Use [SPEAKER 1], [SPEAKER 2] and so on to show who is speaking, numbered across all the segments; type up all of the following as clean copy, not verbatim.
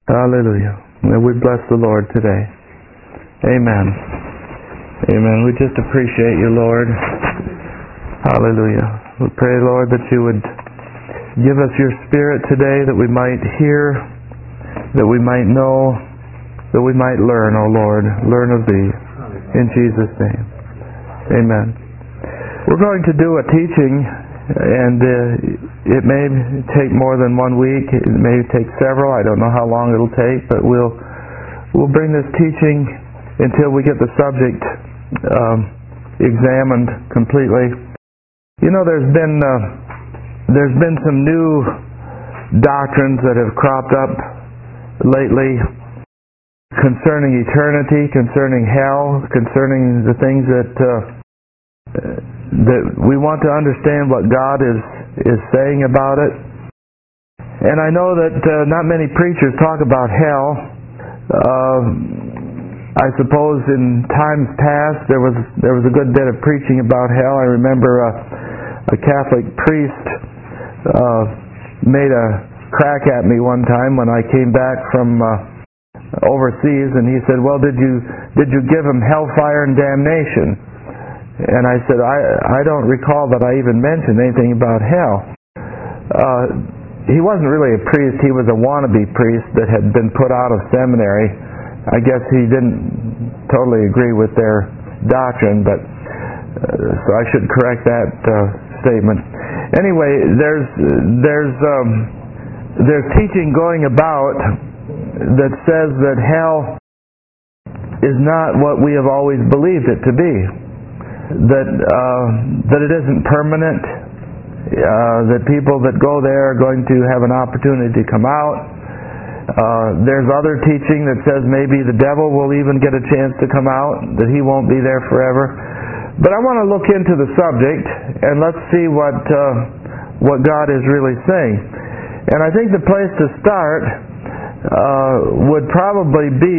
[SPEAKER 1] Hallelujah. May we bless the Lord today. Amen. Amen. We just appreciate you, Lord. Hallelujah. We pray, Lord, that you would give us your Spirit today, that we might hear, that we might know, that we might learn, O Lord. Learn of thee. In Jesus' name. Amen. We're going to do a teaching, and it may take more than 1 week. It may take several. I don't know how long it'll take, but we'll bring this teaching until we get the subject examined completely. You know, there's been some new doctrines that have cropped up lately concerning eternity, concerning hell, concerning the things that we want to understand what God is saying about it. And I know that not many preachers talk about hell. I suppose in times past there was a good bit of preaching about hell. I remember a Catholic priest made a crack at me one time when I came back from overseas, and he said, "Well, did you give him hellfire and damnation?" And I said, I don't recall that I even mentioned anything about hell. He wasn't really a priest. He was a wannabe priest that had been put out of seminary. I guess he didn't totally agree with their doctrine, but so I should correct that statement. Anyway, there's teaching going about that says that hell is not what we have always believed it to be. That it isn't permanent, that people that go there are going to have an opportunity to come out. There's other teaching that says maybe the devil will even get a chance to come out, that he won't be there forever. But I want to look into the subject and let's see what God is really saying. And I think the place to start would probably be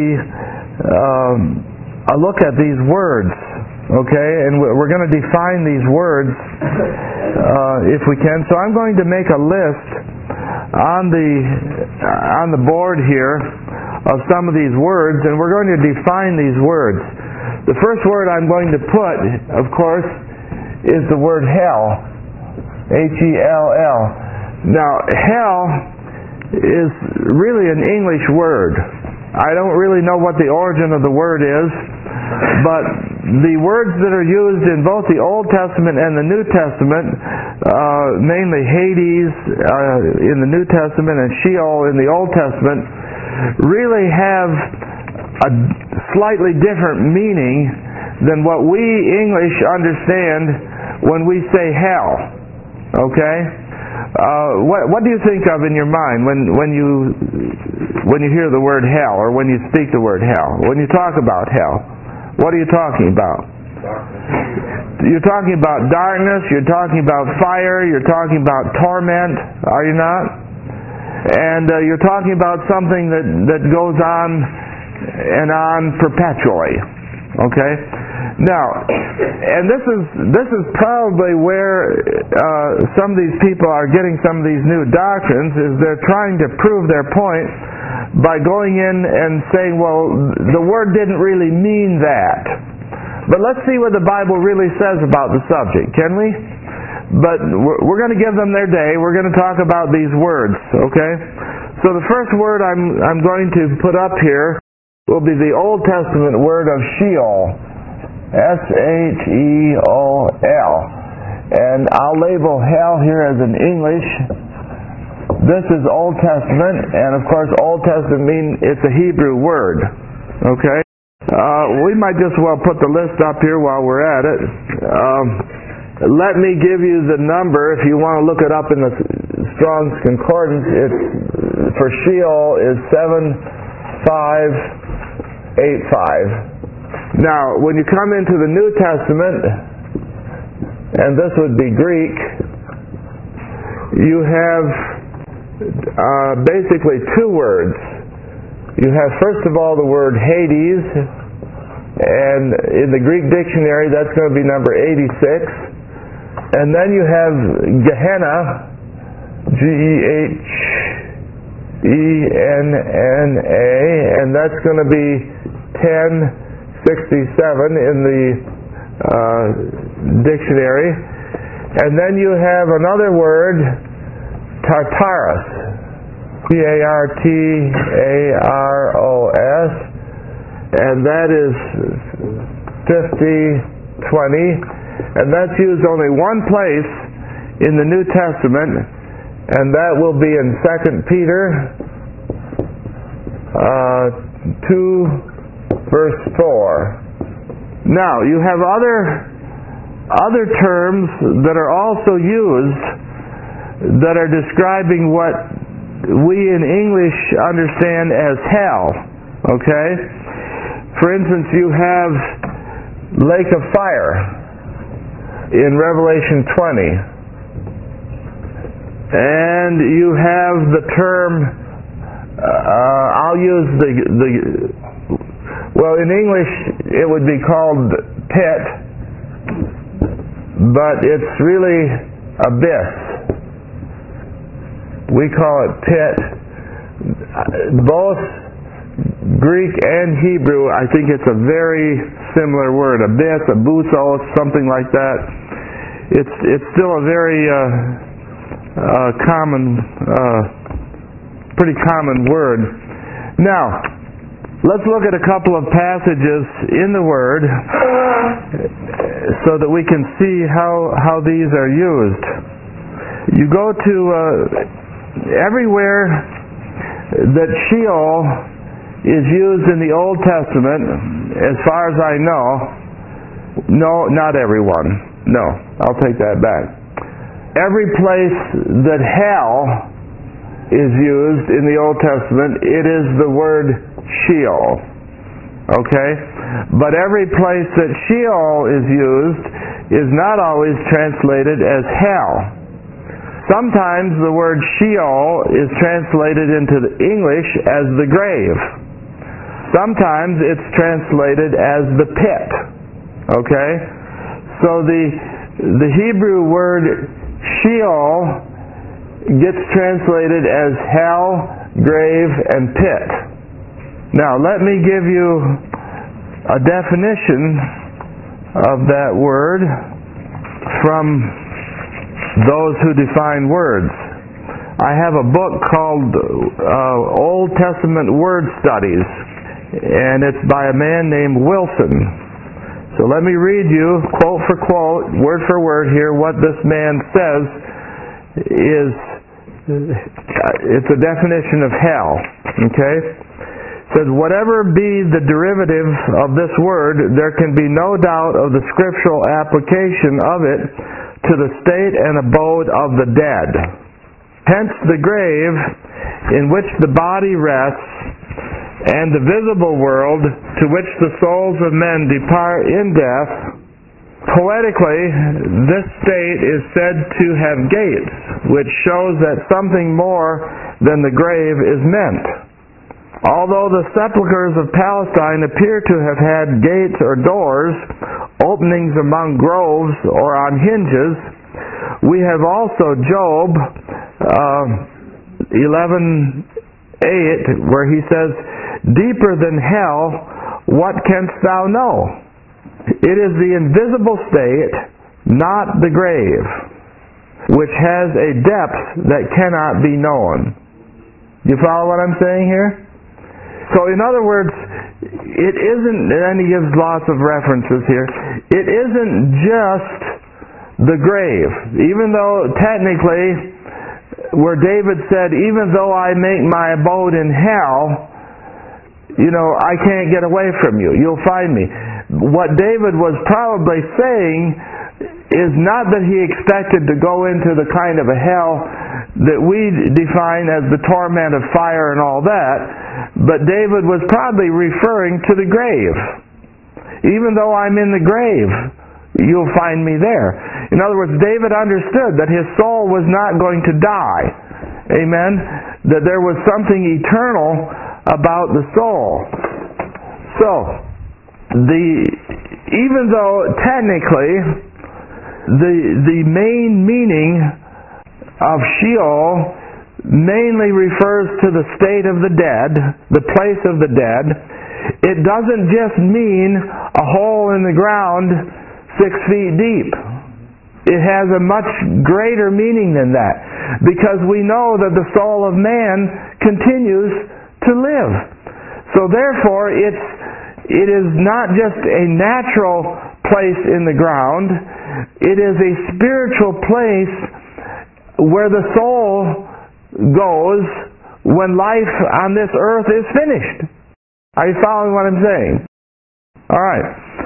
[SPEAKER 1] a look at these words. Okay, and we're going to define these words if we can. So I'm going to make a list on the board here of some of these words, and we're going to define these words. The first word I'm going to put, of course, is the word hell. H-E-L-L. Now, hell is really an English word. I don't really know what the origin of the word is, but the words that are used in both the Old Testament and the New Testament, mainly Hades in the New Testament and Sheol in the Old Testament, really have a slightly different meaning than what we English understand when we say hell. Okay? What do you think of in your mind when you hear the word hell, or when you speak the word hell? When you talk about hell, what are you talking about? You're talking about darkness, you're talking about fire, you're talking about torment, are you not? And you're talking about something that goes on and on perpetually. Okay? Now, and this is probably where some of these people are getting some of these new doctrines, is they're trying to prove their point by going in and saying, well, the word didn't really mean that. But let's see what the Bible really says about the subject, can we? But we're going to give them their day. We're going to talk about these words, okay? So the first word I'm going to put up here will be the Old Testament word of Sheol. S-H-E-O-L. And I'll label hell here as in English. This is Old Testament, and of course Old Testament means it's a Hebrew word. Okay? We might just well put the list up here while we're at it. Let me give you the number if you want to look it up in the Strong's Concordance. It's for Sheol is 7585. Now, when you come into the New Testament, and this would be Greek, you have basically two words. You have, first of all, the word Hades, and in the Greek dictionary that's going to be number 86. And then you have Gehenna, G-E-H and that's going to be 1067 in the dictionary. And then you have another word, Tartarus, Tartaros, and that is 5020, and that's used only one place in the New Testament, and that will be in 2 Peter 2 verse 4. Now, you have other terms that are also used that are describing what we in English understand as hell. Okay? For instance, you have lake of fire in Revelation 20. And you have the term, I'll use well, in English it would be called pit, but it's really abyss. We call it pit. Both Greek and Hebrew, I think it's a very similar word. Abyss, abusos, something like that. It's still a very pretty common word. Now, let's look at a couple of passages in the Word so that we can see how these are used. You go to everywhere that Sheol is used in the Old Testament, as far as I know. No, not everyone. No, I'll take that back. Every place that hell is used in the Old Testament, it is the word Sheol. Okay? But every place that Sheol is used is not always translated as hell. Sometimes the word Sheol is translated into the English as the grave. Sometimes it's translated as the pit. Okay? So the Hebrew word Sheol gets translated as hell, grave, and pit. Now, let me give you a definition of that word from those who define words. I have a book called Old Testament Word Studies, and it's by a man named Wilson. So let me read you, quote for quote, word for word here, what this man says is, it's a definition of hell. Okay? It says, whatever be the derivative of this word, there can be no doubt of the scriptural application of it to the state and abode of the dead. Hence the grave in which the body rests, and the visible world to which the souls of men depart in death. Poetically, this state is said to have gates, which shows that something more than the grave is meant. Although the sepulchres of Palestine appear to have had gates or doors, openings among groves or on hinges, we have also Job 11:8, where he says, deeper than hell, what canst thou know? It is the invisible state, not the grave, which has a depth that cannot be known. You follow what I'm saying here? So in other words, it isn't, and he gives lots of references here, it isn't just the grave. Even though technically, where David said, even though I make my abode in hell, I can't get away from you. You'll find me. What David was probably saying is not that he expected to go into the kind of a hell that we define as the torment of fire and all that, but David was probably referring to the grave. Even though I'm in the grave, you'll find me there. In other words, David understood that his soul was not going to die. Amen? That there was something eternal about the soul. So, even though technically the main meaning of Sheol mainly refers to the state of the dead, the place of the dead. It doesn't just mean a hole in the ground 6 feet deep. It has a much greater meaning than that, because we know that the soul of man continues to live. So therefore, it is not just a natural place in the ground, it is a spiritual place where the soul goes when life on this earth is finished. Are you following what I'm saying? All right.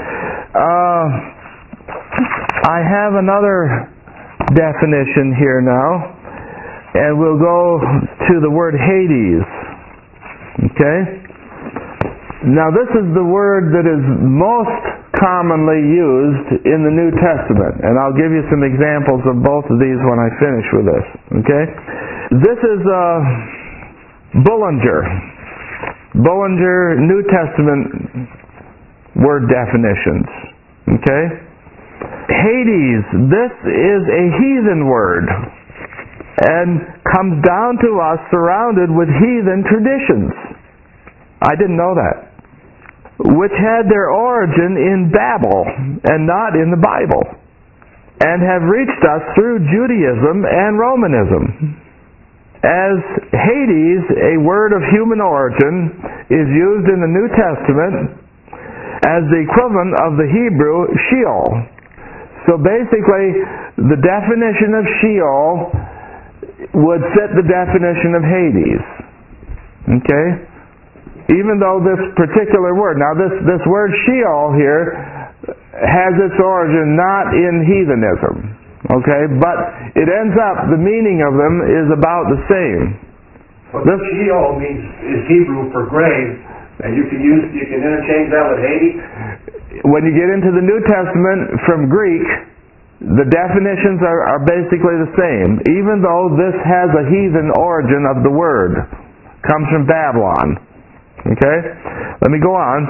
[SPEAKER 1] I have another definition here now, and we'll go to the word Hades. Okay? Now this is the word that is most commonly used in the New Testament, and I'll give you some examples of both of these when I finish with this. Okay? This is Bullinger New Testament word definitions. Okay? Hades, this is a heathen word and comes down to us surrounded with heathen traditions. I didn't know that. Which had their origin in Babel and not in the Bible, and have reached us through Judaism and Romanism. As Hades, a word of human origin, is used in the New Testament as the equivalent of the Hebrew Sheol. So basically, the definition of Sheol would fit the definition of Hades. Okay? Even though this particular word, now this word Sheol here has its origin not in heathenism. Okay? But it ends up, the meaning of them is about the same.
[SPEAKER 2] Well, this Sheol is Hebrew for grave, and you can interchange that with Hades.
[SPEAKER 1] When you get into the New Testament from Greek, the definitions are basically the same, even though this has a heathen origin of the word. Comes from Babylon. Okay? Let me go on.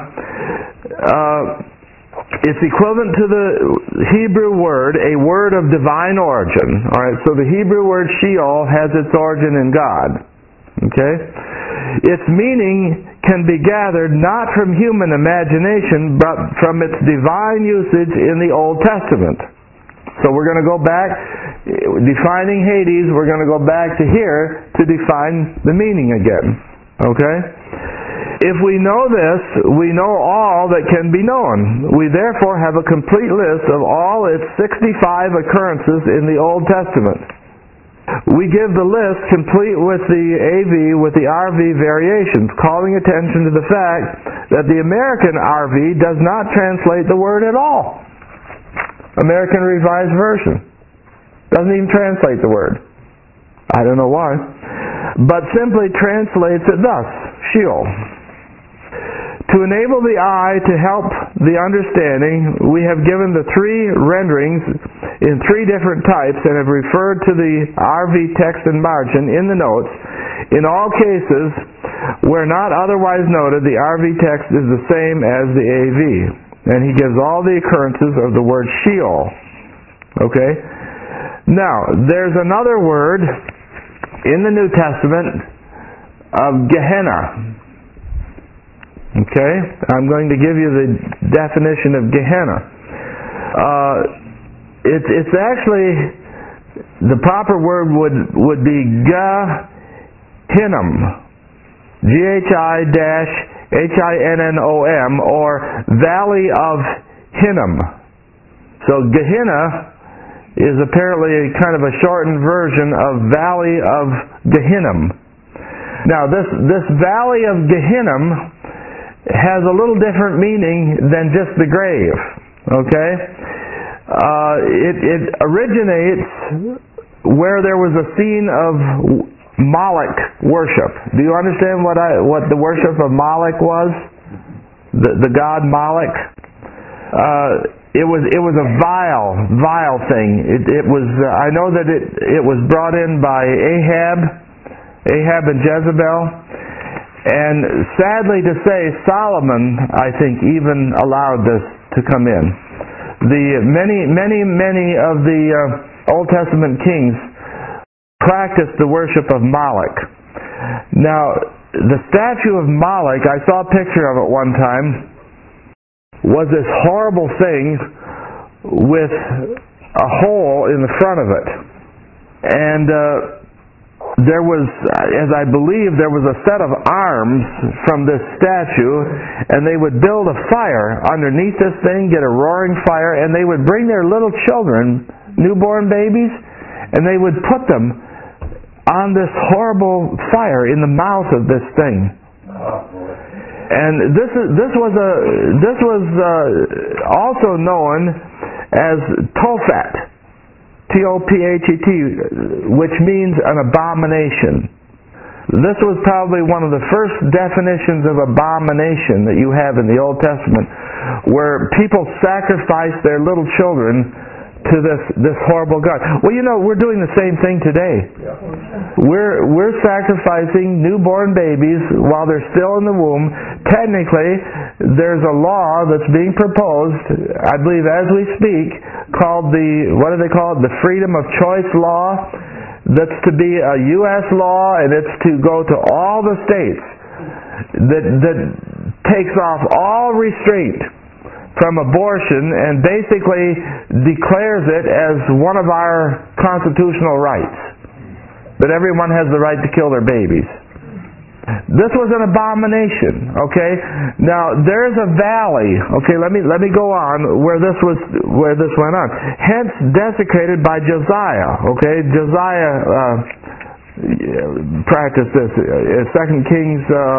[SPEAKER 1] It's equivalent to the Hebrew word, a word of divine origin. Alright, so the Hebrew word Sheol has its origin in God. Okay? Its meaning can be gathered not from human imagination, but from its divine usage in the Old Testament. So we're going to go back, defining Hades, we're going to go back to here to define the meaning again. Okay? If we know this, we know all that can be known. We therefore have a complete list of all its 65 occurrences in the Old Testament. We give the list complete with the AV, with the RV variations, calling attention to the fact that the American RV does not translate the word at all. American Revised Version doesn't even translate the word. I don't know why. But simply translates it thus, Sheol. To enable the eye to help the understanding, we have given the 3 renderings in 3 different types and have referred to the RV text and margin in the notes. In all cases, where not otherwise noted, the RV text is the same as the AV. And he gives all the occurrences of the word Sheol. Okay? Now, there's another word in the New Testament of Gehenna. Okay? I'm going to give you the definition of Gehenna. It's actually, the proper word would be Gehinnom. G-H-I-Hinnom, or Valley of Hinnom. So Gehenna is apparently kind of a shortened version of Valley of Gehinnom. Now this Valley of Gehinnom has a little different meaning than just the grave. Okay? It originates where there was a scene of Moloch worship. Do you understand what the worship of Moloch was? The god Moloch. It was a vile thing. It was. I know that it was brought in by Ahab and Jezebel, and sadly to say, Solomon, I think, even allowed this to come in. The many of the Old Testament kings practiced the worship of Moloch. Now, the statue of Moloch, I saw a picture of it one time, was this horrible thing with a hole in the front of it. And there was, as I believe, there was a set of arms from this statue, and they would build a fire underneath this thing, get a roaring fire, and they would bring their little children, newborn babies, and they would put them on this horrible fire in the mouth of this thing. And this was also known as Tophet, T-O-P-H-E-T, which means an abomination. This was probably one of the first definitions of abomination that you have in the Old Testament, where people sacrificed their little children to this horrible God. Well, you know, we're doing the same thing today. We're sacrificing newborn babies while they're still in the womb. Technically, there's a law that's being proposed, I believe as we speak, called what do they call it? The Freedom of Choice Law. That's to be a U.S. law, and it's to go to all the states that takes off all restraint from abortion and basically declares it as one of our constitutional rights, that everyone has the right to kill their babies. This was an abomination, okay? Now, there's a valley, okay, let me go on where this went on. Hence desecrated by Josiah, okay? Josiah practiced this, 2 Kings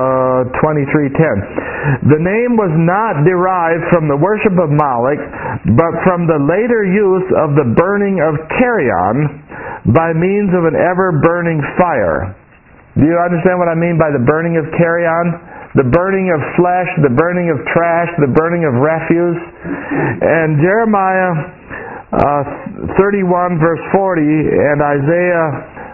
[SPEAKER 1] 23:10. The name was not derived from the worship of Moloch, but from the later use of the burning of carrion by means of an ever-burning fire. Do you understand what I mean by the burning of carrion? The burning of flesh, the burning of trash, the burning of refuse. And Jeremiah 31 verse 40 and Isaiah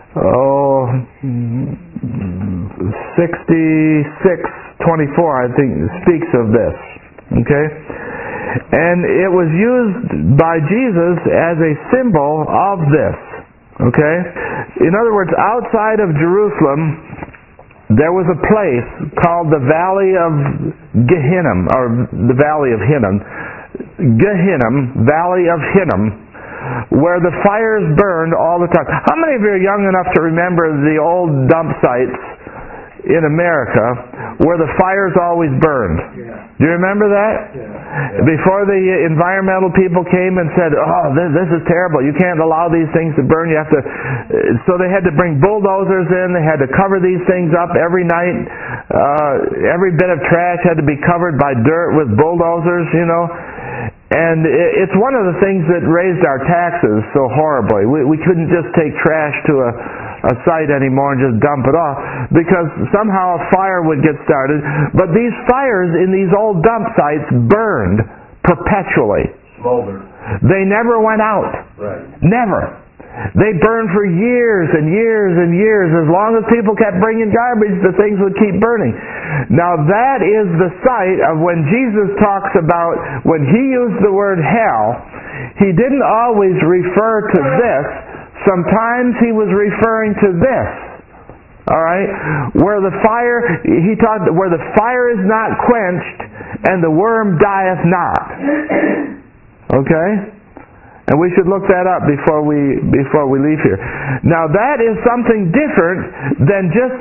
[SPEAKER 1] 66:24, I think, speaks of this. Okay? And it was used by Jesus as a symbol of this. Okay? In other words, outside of Jerusalem, there was a place called the Valley of Gehinnom, or the Valley of Hinnom. Gehinnom, Valley of Hinnom, where the fires burned all the time. How many of you are young enough to remember the old dump sites in America where the fires always burned? Do you remember that? Before the environmental people came and said, "Oh, this is terrible. You can't allow these things to burn. You have to." So they had to bring bulldozers in. They had to cover these things up every night. Every bit of trash had to be covered by dirt with bulldozers, you know. And it's one of the things that raised our taxes so horribly. We couldn't just take trash to a site anymore and just dump it off, because somehow a fire would get started. But these fires in these old dump sites burned perpetually.
[SPEAKER 2] Smoldered.
[SPEAKER 1] They never went out.
[SPEAKER 2] Right.
[SPEAKER 1] Never. They burned for years and years and years. As long as people kept bringing garbage, the things would keep burning. Now that is the site of when Jesus talks about, when he used the word hell, he didn't always refer to this. Sometimes he was referring to this. Alright? Where the fire is not quenched and the worm dieth not. Okay? And we should look that up before we leave here. Now that is something different than just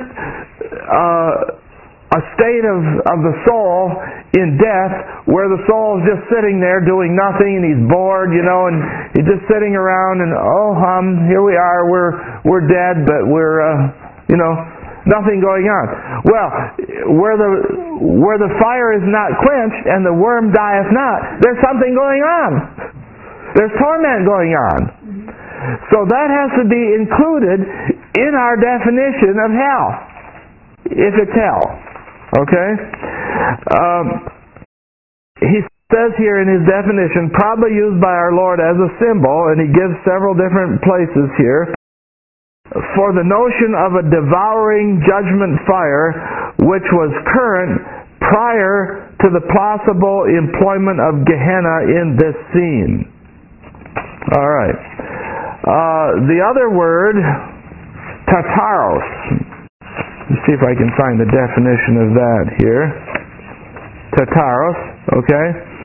[SPEAKER 1] a state of the soul in death, where the soul is just sitting there doing nothing and he's bored, you know, and he's just sitting around and here we are, we're dead, but we're nothing going on. Well, where the fire is not quenched and the worm dieth not, there's something going on. There's torment going on. So that has to be included in our definition of hell, if it's hell. Okay? He says here in his definition, probably used by our Lord as a symbol, and he gives several different places here, for the notion of a devouring judgment fire which was current prior to the possible employment of Gehenna in this scene. All right. The other word Tartaros. Let's see if I can find the definition of that here. Tartaros, okay?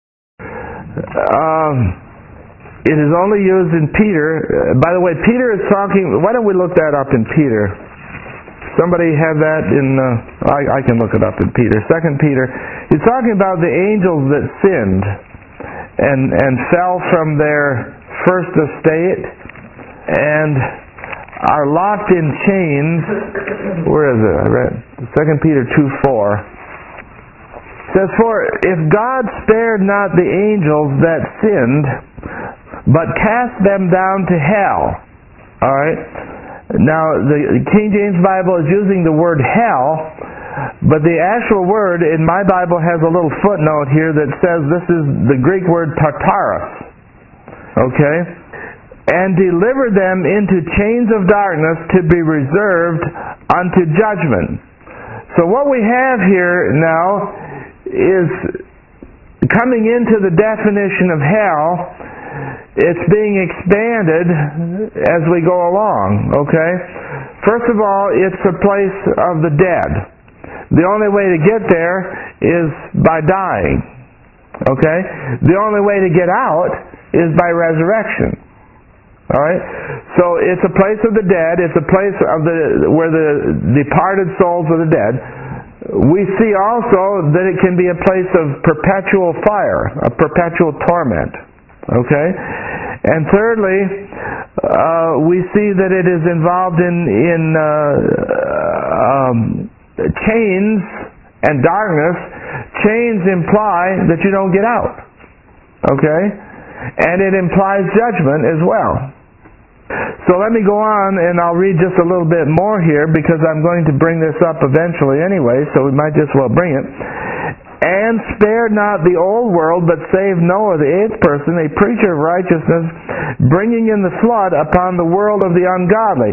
[SPEAKER 1] It is only used in Peter. By the way, Peter is talking... Why don't we look that up in Peter? Somebody have that in... I can look it up in Peter. 2 Peter. He's talking about the angels that sinned and fell from their first estate and are locked in chains. Where is it? I read 2 Peter 2:4. It says, "For if God spared not the angels that sinned, but cast them down to hell." Alright? Now, the King James Bible is using the word hell, but the actual word in my Bible has a little footnote here that says this is the Greek word Tartaros. Okay? "And delivered them into chains of darkness to be reserved unto judgment." So what we have here now is coming into the definition of hell. It's being expanded as we go along, okay? First of all, it's a place of the dead. The only way to get there is by dying, okay? The only way to get out is by resurrection. Alright? So it's a place of the dead, it's a place of where the departed souls of the dead. We see also that it can be a place of perpetual fire, of perpetual torment. Okay? And thirdly, we see that it is involved in chains and darkness. Chains imply that you don't get out. Okay? And it implies judgment as well. So let me go on and I'll read just a little bit more here because I'm going to bring this up eventually anyway, so we might just well bring it. "And spared not the old world, but saved Noah, the eighth person, a preacher of righteousness, bringing in the flood upon the world of the ungodly."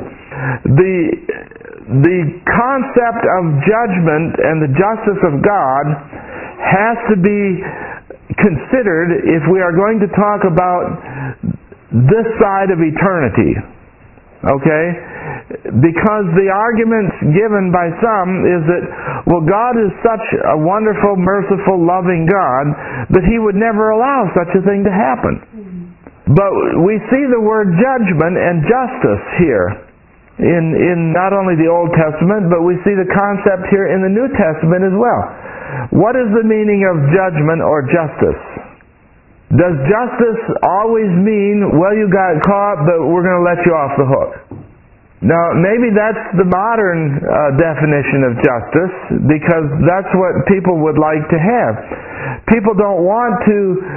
[SPEAKER 1] The concept of judgment and the justice of God has to be considered if we are going to talk about this side of eternity. Okay? Because the arguments given by some is that, well, God is such a wonderful, merciful, loving God that He would never allow such a thing to happen. But we see the word judgment and justice here in not only the Old Testament, but we see the concept here in the New Testament as well. What is the meaning of judgment or justice? Does justice always mean, well, you got caught, but we're going to let you off the hook? Now, maybe that's the modern definition of justice, because that's what people would like to have. People don't want to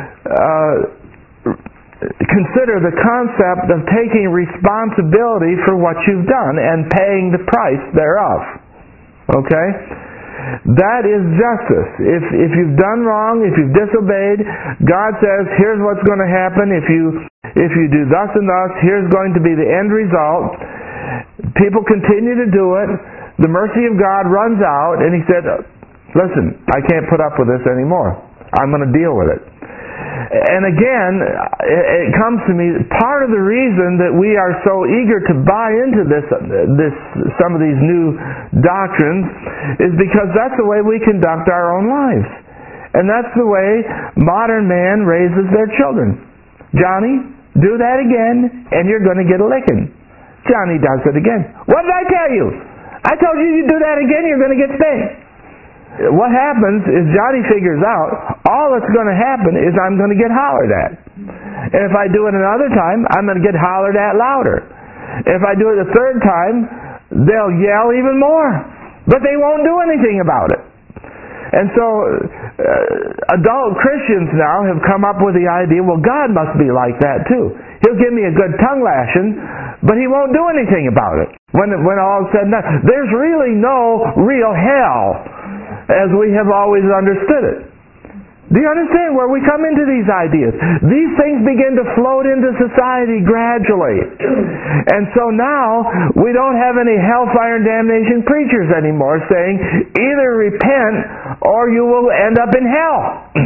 [SPEAKER 1] consider the concept of taking responsibility for what you've done and paying the price thereof. Okay? That is justice. If you've done wrong, if you've disobeyed, God says, here's what's going to happen. If you do thus and thus, here's going to be the end result. People continue to do it. The mercy of God runs out, and He said, listen, I can't put up with this anymore. I'm going to deal with it. And again, it comes to me, part of the reason that we are so eager to buy into some of these new doctrines is because that's the way we conduct our own lives. And that's the way modern man raises their children. Johnny, do that again, and you're going to get a licking. Johnny does it again. What did I tell you? I told you do that again, you're going to get spanked. What happens is Johnny figures out all that's going to happen is I'm going to get hollered at. And if I do it another time, I'm going to get hollered at louder. If I do it a third time, they'll yell even more. But they won't do anything about it. And so adult Christians now have come up with the idea, well, God must be like that too. He'll give me a good tongue lashing, but He won't do anything about it. When all is said and done, there's really no real hell as we have always understood it. Do you understand where we come into these ideas? These things begin to float into society gradually. And so now we don't have any hellfire and damnation preachers anymore saying either repent or you will end up in hell.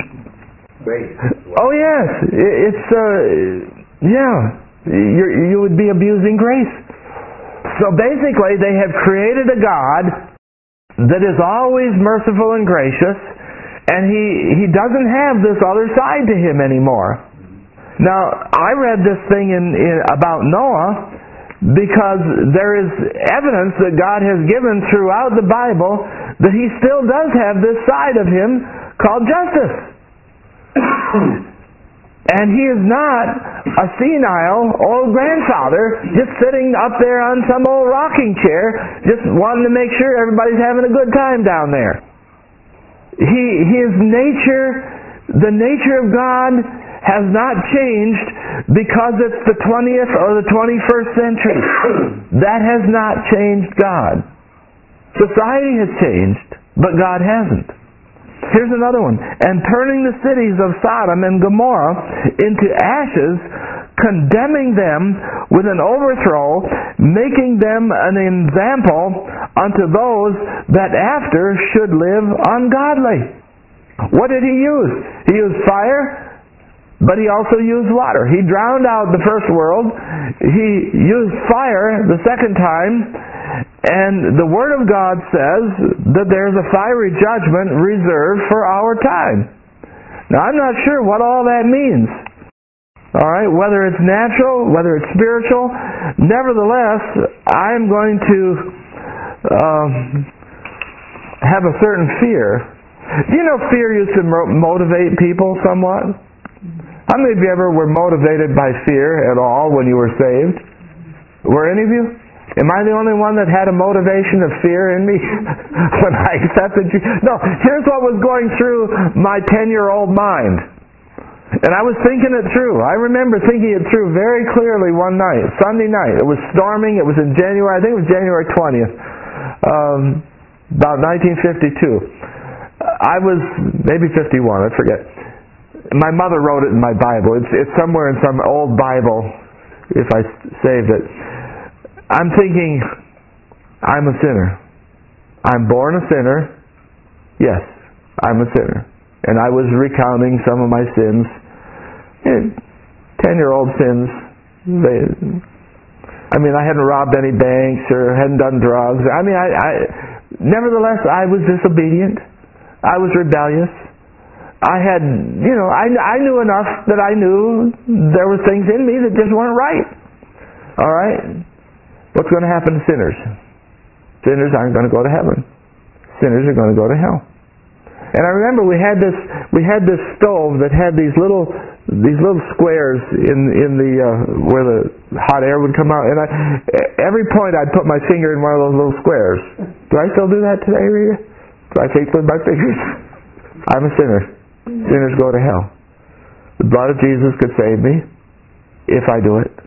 [SPEAKER 1] Oh yes, it's you would be abusing grace. So basically, they have created a God that is always merciful and gracious, and he doesn't have this other side to him anymore. Now, I read this thing about Noah because there is evidence that God has given throughout the Bible that he still does have this side of him called justice. And he is not a senile old grandfather just sitting up there on some old rocking chair just wanting to make sure everybody's having a good time down there. His nature, the nature of God, has not changed because it's the 20th or the 21st century. That has not changed God. Society has changed, but God hasn't. Here's another one. And turning the cities of Sodom and Gomorrah into ashes, condemning them with an overthrow, making them an example unto those that after should live ungodly. What did he use? He used fire, but he also used water. He drowned out the first world. He used fire the second time. And the Word of God says that there's a fiery judgment reserved for our time. Now, I'm not sure what all that means. All right, whether it's natural, whether it's spiritual. Nevertheless, I'm going to have a certain fear. Do you know fear used to motivate people somewhat? How many of you ever were motivated by fear at all when you were saved? Were any of you? Am I the only one that had a motivation of fear in me when I accepted Jesus? No, here's what was going through my 10-year-old mind. And I was thinking it through. I remember thinking it through very clearly one night, Sunday night. It was storming. It was in January. I think it was January 20th, about 1952. I was maybe 51. I forget. My mother wrote it in my Bible. It's somewhere in some old Bible, if I saved it. I'm thinking, I'm a sinner. I'm born a sinner. Yes, I'm a sinner. And I was recounting some of my sins. 10-year-old sins. I hadn't robbed any banks or hadn't done drugs. Nevertheless, I was disobedient. I was rebellious. I knew enough that I knew there were things in me that just weren't right. All right? What's going to happen to sinners? Sinners aren't going to go to heaven. Sinners are going to go to hell. And I remember we had this stove that had these little squares in the where the hot air would come out. And every point I'd put my finger in one of those little squares. Do I still do that today, Rita? Do I take with my fingers? I'm a sinner. Sinners go to hell. The blood of Jesus could save me if I do it.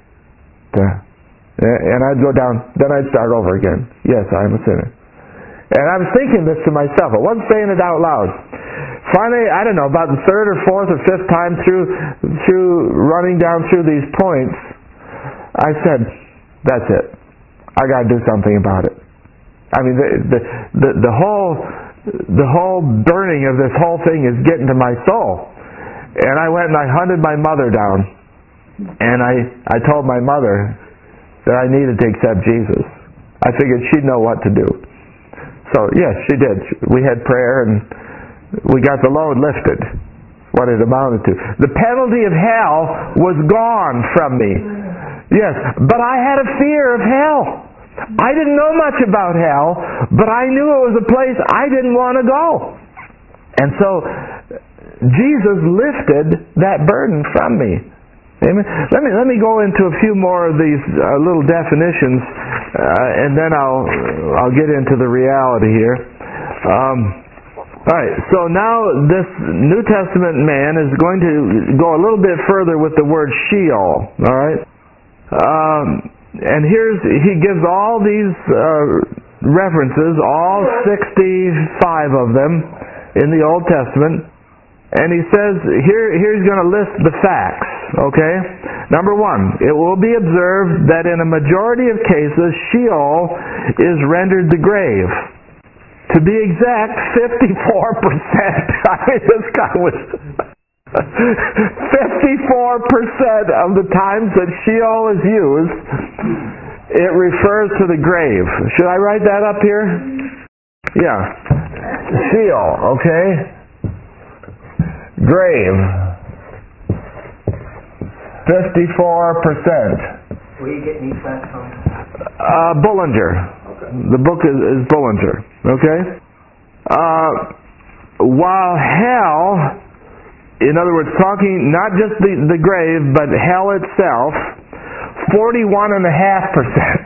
[SPEAKER 1] And I'd go down, then I'd start over again. Yes, I'm a sinner. And I was thinking this to myself. I wasn't saying it out loud. Finally, I don't know, about the third or fourth or fifth time through running down through these points, I said, that's it. I got to do something about it. The whole burning of this whole thing is getting to my soul. And I went and I hunted my mother down. And I told my mother that I needed to accept Jesus. I figured she'd know what to do. So, yes, she did. We had prayer and we got the load lifted, what it amounted to. The penalty of hell was gone from me. Yes, but I had a fear of hell. I didn't know much about hell, but I knew it was a place I didn't want to go. And so, Jesus lifted that burden from me. Amen. Let me go into a few more of these little definitions, and then I'll get into the reality here. All right. So now this New Testament man is going to go a little bit further with the word Sheol. All right. And he gives all these references, all 65 of them in the Old Testament. And he says, here he's going to list the facts, okay? Number one, it will be observed that in a majority of cases, Sheol is rendered the grave. To be exact, 54%. This guy was... 54% of the times that Sheol is used it refers to the grave. Should I write that up here? Yeah. Sheol, okay? Grave. 54%.
[SPEAKER 3] Where are you getting these facts from?
[SPEAKER 1] Bullinger.
[SPEAKER 2] Okay.
[SPEAKER 1] The book is Bullinger. Okay? While hell, in other words, talking not just the grave, but hell itself, 41.5%.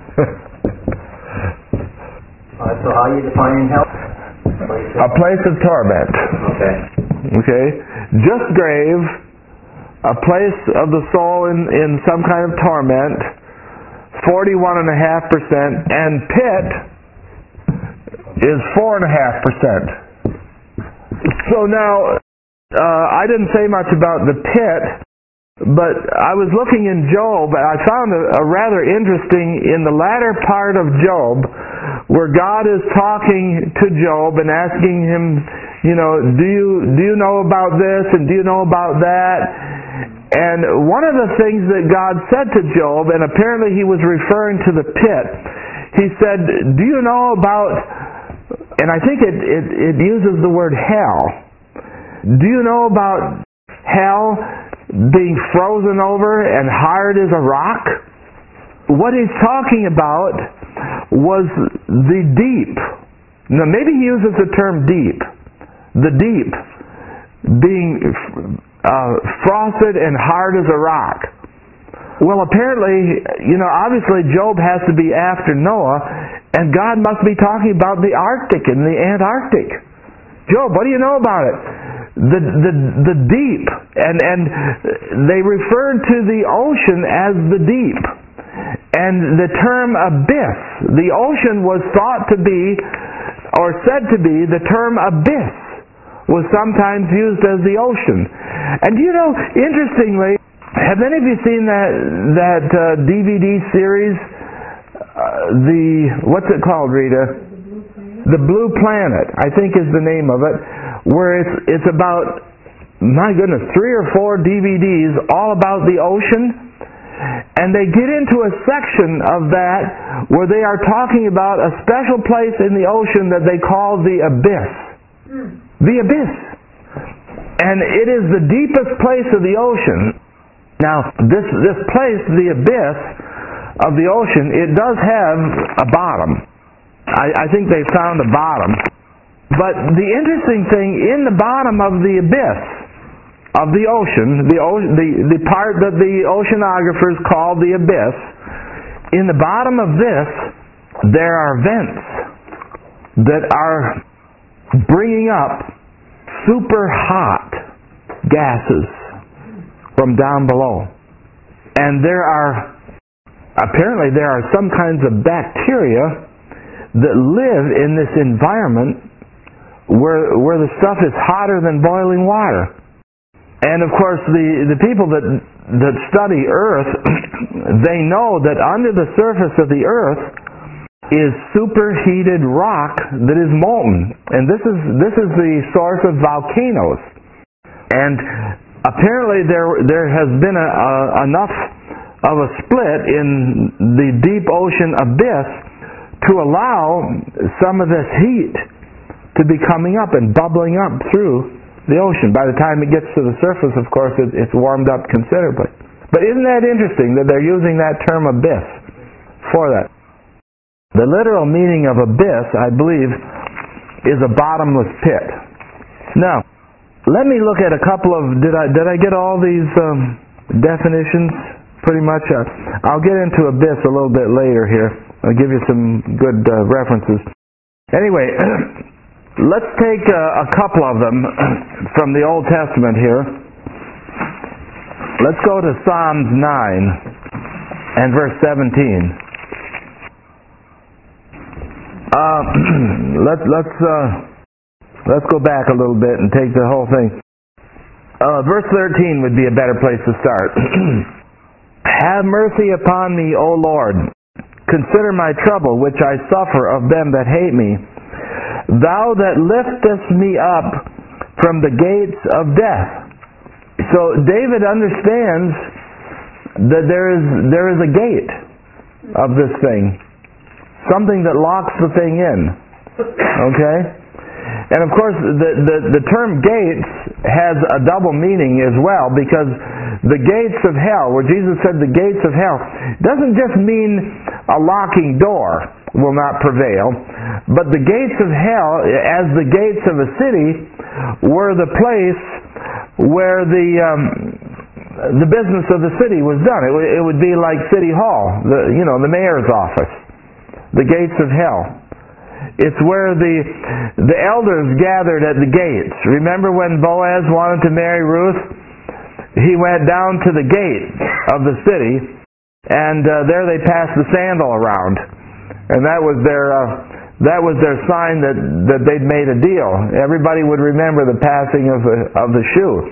[SPEAKER 3] So how are you defining hell?
[SPEAKER 1] A place of torment.
[SPEAKER 3] Okay.
[SPEAKER 1] Okay? Just grave, a place of the soul in some kind of torment, 41.5%, and pit is 4.5%. So now, I didn't say much about the pit, but I was looking in Job, and I found a rather interesting, in the latter part of Job, where God is talking to Job and asking him, do you know about this, and do you know about that? And one of the things that God said to Job, and apparently he was referring to the pit, he said, do you know about, and I think it uses the word hell. Do you know about hell being frozen over and hard as a rock? What he's talking about was the deep. Now maybe he uses the term deep. The deep being frosted and hard as a rock. Well, apparently, obviously Job has to be after Noah, and God must be talking about the Arctic and the Antarctic. Job, what do you know about it? The deep, and they referred to the ocean as the deep. And the term abyss, the ocean was thought to be, or said to be, the term abyss was sometimes used as the ocean. And interestingly, have any of you seen that DVD series? What's it called, Rita? The Blue Planet, I think is the name of it, where it's about, my goodness, 3 or 4 DVDs all about the ocean, and they get into a section of that where they are talking about a special place in the ocean that they call the abyss. The abyss. And it is the deepest place of the ocean. Now, this place, the abyss of the ocean, it does have a bottom. I think they found a bottom. But the interesting thing, in the bottom of the abyss of the ocean, the part that the oceanographers call the abyss, in the bottom of this, there are vents that are bringing up super hot gases from down below. And apparently there are some kinds of bacteria that live in this environment where the stuff is hotter than boiling water. And of course the people that study Earth, they know that under the surface of the Earth is superheated rock that is molten. And this is the source of volcanoes. And apparently there has been enough of a split in the deep ocean abyss to allow some of this heat to be coming up and bubbling up through the ocean. By the time it gets to the surface, of course, it's warmed up considerably. But isn't that interesting that they're using that term abyss for that? The literal meaning of abyss, I believe, is a bottomless pit. Now, let me look at a couple of... Did I get all these definitions? Pretty much. I'll get into abyss a little bit later here. I'll give you some good references. Anyway, let's take a couple of them from the Old Testament here. Let's go to Psalms 9 and verse 17. Let's go back a little bit and take the whole thing. Verse 13 would be a better place to start. Have mercy upon me, O Lord. Consider my trouble, which I suffer of them that hate me. Thou that liftest me up from the gates of death. So David understands that there is a gate. of this thing. Something that locks the thing in. Okay? And of course, the term gates has a double meaning as well, because the gates of hell, where Jesus said the gates of hell, doesn't just mean a locking door will not prevail, but the gates of hell, as the gates of a city, were the place where the business of the city was done. It would be like City Hall, the mayor's office, the gates of hell. It's where the elders gathered at the gates. Remember when Boaz wanted to marry Ruth? He went down to the gate of the city, and there they passed the sandal around, and that was their sign that they'd made a deal. Everybody would remember the passing of the shoe.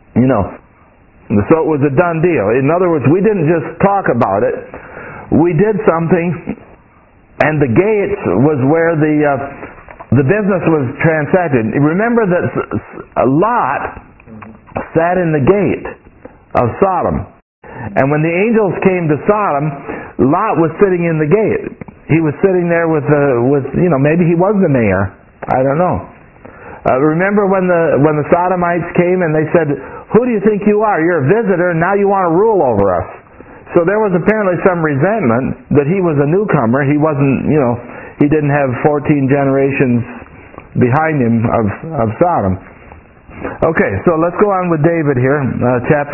[SPEAKER 1] So it was a done deal. In other words, we didn't just talk about it. We did something. And the gates was where the business was transacted. Remember that Lot sat in the gate of Sodom. And when the angels came to Sodom, Lot was sitting in the gate. He was sitting there with maybe he was the mayor. I don't know. Remember when the Sodomites came and they said, "Who do you think you are? You're a visitor, and now you want to rule over us." So there was apparently some resentment that he was a newcomer. He wasn't, he didn't have 14 generations behind him of Sodom. Okay, so let's go on with David here, chapter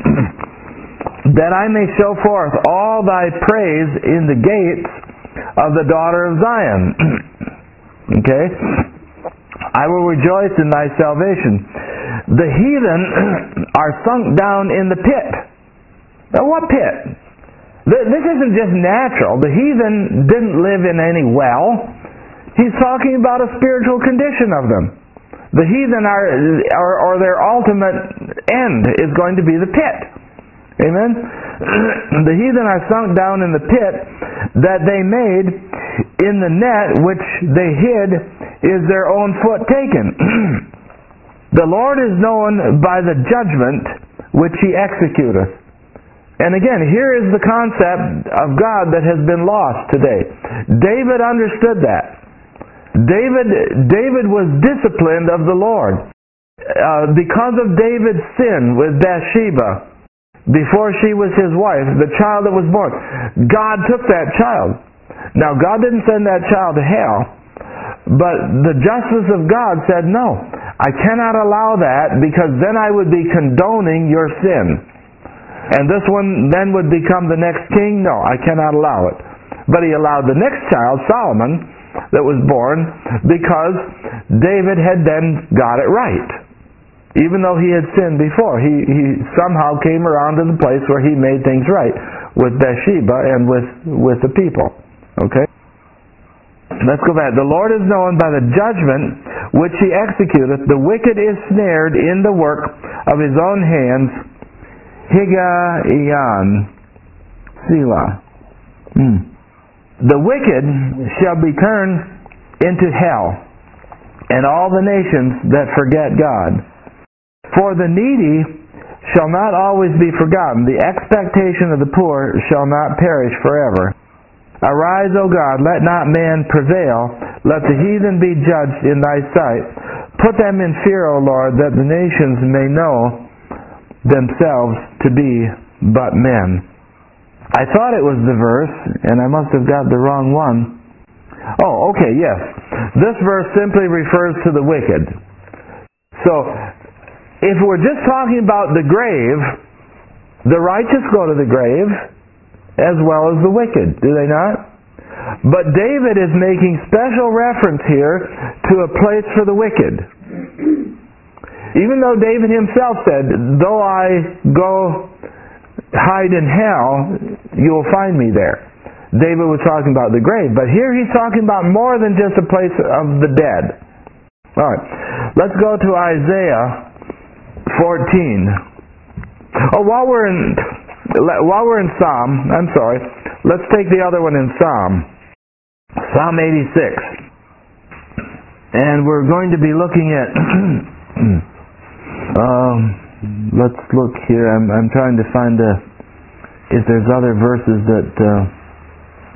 [SPEAKER 1] 9. "That I may show forth all thy praise in the gates of the daughter of Zion." Okay? "I will rejoice in thy salvation. The heathen are sunk down in the pit." Now what pit? This isn't just natural. The heathen didn't live in any well. He's talking about a spiritual condition of them. The heathen are their ultimate end is going to be the pit. Amen? "The heathen are sunk down in the pit that they made, in the net which they hid is their own foot taken. The Lord is known by the judgment which he executeth." And again, here is the concept of God that has been lost today. David understood that. David was disciplined of the Lord. Because of David's sin with Bathsheba, before she was his wife, the child that was born, God took that child. Now, God didn't send that child to hell, but the justice of God said, "No, I cannot allow that, because then I would be condoning your sin. And this one then would become the next king. No, I cannot allow it." But he allowed the next child, Solomon, that was born, because David had then got it right. Even though he had sinned before, he somehow came around to the place where he made things right with Bathsheba and with the people. Okay? Let's go back. "The Lord is known by the judgment which he executeth. The wicked is snared in the work of his own hands. Higa-ian, Selah. The wicked shall be turned into hell, and all the nations that forget God. For the needy shall not always be forgotten. The expectation of the poor shall not perish forever. Arise, O God, let not man prevail. Let the heathen be judged in thy sight. Put them in fear, O Lord, that the nations may know themselves to be but men." I thought it was the verse, and I must have got the wrong one. Oh, okay, yes. This verse simply refers to the wicked. So, if we're just talking about the grave, the righteous go to the grave as well as the wicked, do they not? But David is making special reference here to a place for the wicked. Even though David himself said, "Though I go hide in hell, you will find me there." David was talking about the grave, but here he's talking about more than just a place of the dead. All right, let's go to Isaiah 14. While we're in Psalm, let's take the other one in Psalm 86, and we're going to be looking at. Let's look here. I'm trying to find if there's other verses that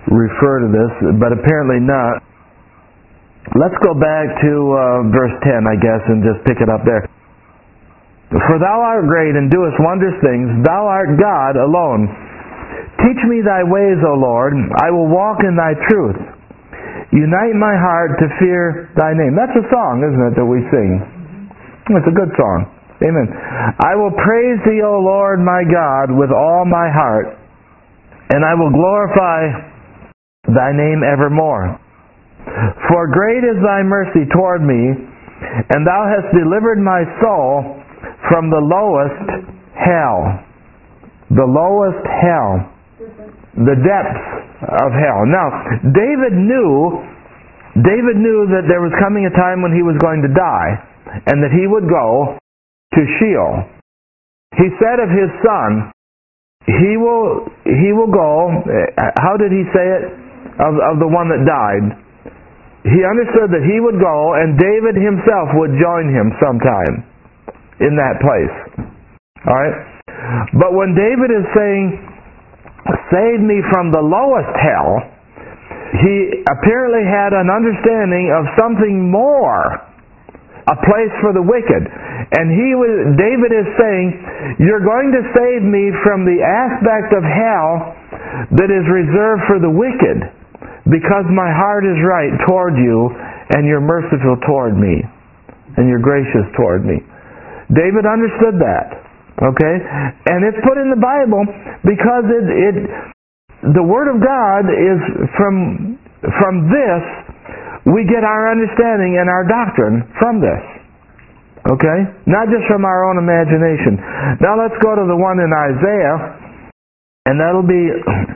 [SPEAKER 1] refer to this, but apparently not. Let's go back to verse 10, I guess, and just pick it up there. For thou art great and doest wondrous things. Thou art God alone. Teach me thy ways, O Lord. I will walk in thy truth. Unite my heart to fear thy name. That's a song, isn't it, that we sing? It's a good song. Amen. I will praise thee, O Lord my God, with all my heart, and I will glorify thy name evermore. For great is thy mercy toward me, and thou hast delivered my soul from the lowest hell. The lowest hell. The depths of hell. Now, David knew that there was coming a time when he was going to die, and that he would go to Sheol. He said of his son, he will go, how did he say it? Of the one that died. He understood that he would go, and David himself would join him sometime in that place. Alright? But when David is saying, save me from the lowest hell, he apparently had an understanding of something more, a place for the wicked. And David is saying, you're going to save me from the aspect of hell that is reserved for the wicked, because my heart is right toward you, and you're merciful toward me, and you're gracious toward me. David understood that. Okay? And it's put in the Bible because the Word of God is from this, we get our understanding and our doctrine from this. Okay? Not just from our own imagination. Now let's go to the one in Isaiah, and that'll be,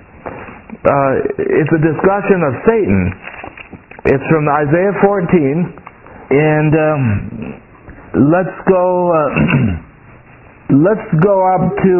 [SPEAKER 1] it's a discussion of Satan. It's from Isaiah 14, and let's go up to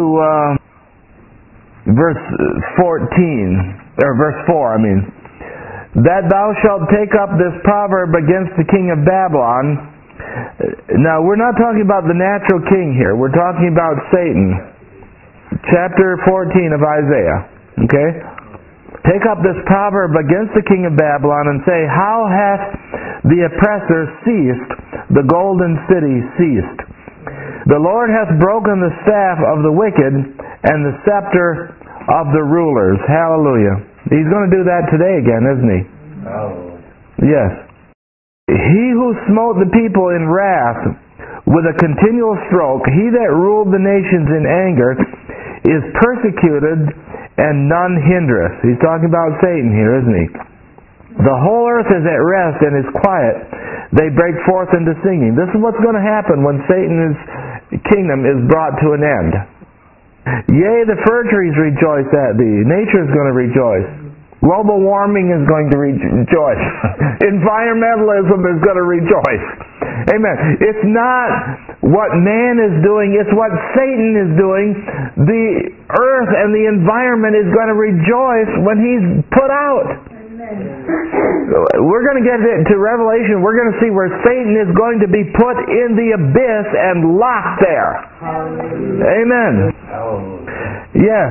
[SPEAKER 1] verse 14, or verse 4, I mean. That thou shalt take up this proverb against the king of Babylon. Now, we're not talking about the natural king here. We're talking about Satan. Chapter 14 of Isaiah. Okay? Take up this proverb against the king of Babylon and say, how hath the oppressor ceased, the golden city ceased? The Lord hath broken the staff of the wicked and the scepter of the rulers. Hallelujah. He's going to do that today again, isn't he? Yes. He who smote the people in wrath with a continual stroke, he that ruled the nations in anger, is persecuted and none hindereth. He's talking about Satan here, isn't he? The whole earth is at rest and is quiet. They break forth into singing. This is what's going to happen when Satan's kingdom is brought to an end. Yea, the fir trees rejoice at thee. Nature is going to rejoice. Global warming is going to rejoice. Environmentalism is going to rejoice. Amen. It's not what man is doing, it's what Satan is doing. The earth and the environment is going to rejoice when he's put out. We're going to get to Revelation. We're going to see where Satan is going to be put in the abyss and locked there. Amen. Yes.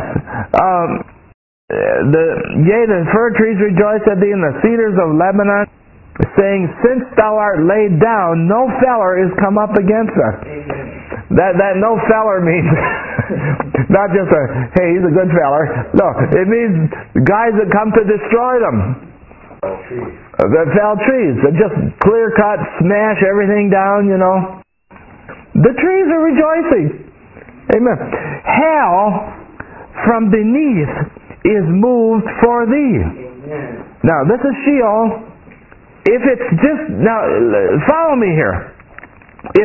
[SPEAKER 1] Yea, the fir trees rejoice at thee, and the cedars of Lebanon, saying, since thou art laid down, no feller is come up against us. That no feller means not just hey, he's a good feller. No, it means guys that come to destroy them. The fell trees that just clear cut, smash everything down, you know. The trees are rejoicing. Amen. Hell from beneath is moved for thee. Amen. Now, this is Sheol. If it's just, now, follow me here. If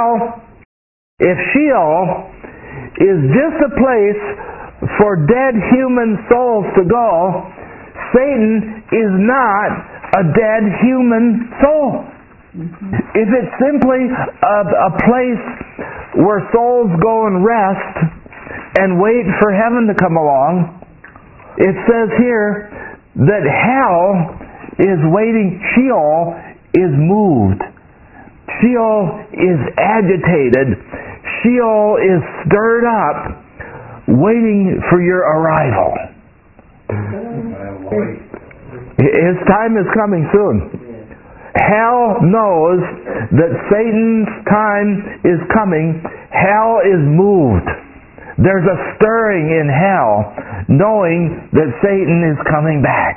[SPEAKER 1] Sheol is just a place for dead human souls to go, Satan is not a dead human soul. If it's simply a place where souls go and rest and wait for heaven to come along, it says here that hell is waiting. Sheol is moved. Sheol is agitated. Sheol is stirred up, waiting for your arrival. His time is coming soon. Hell knows that Satan's time is coming. Hell is moved. There's a stirring in hell, knowing that Satan is coming back.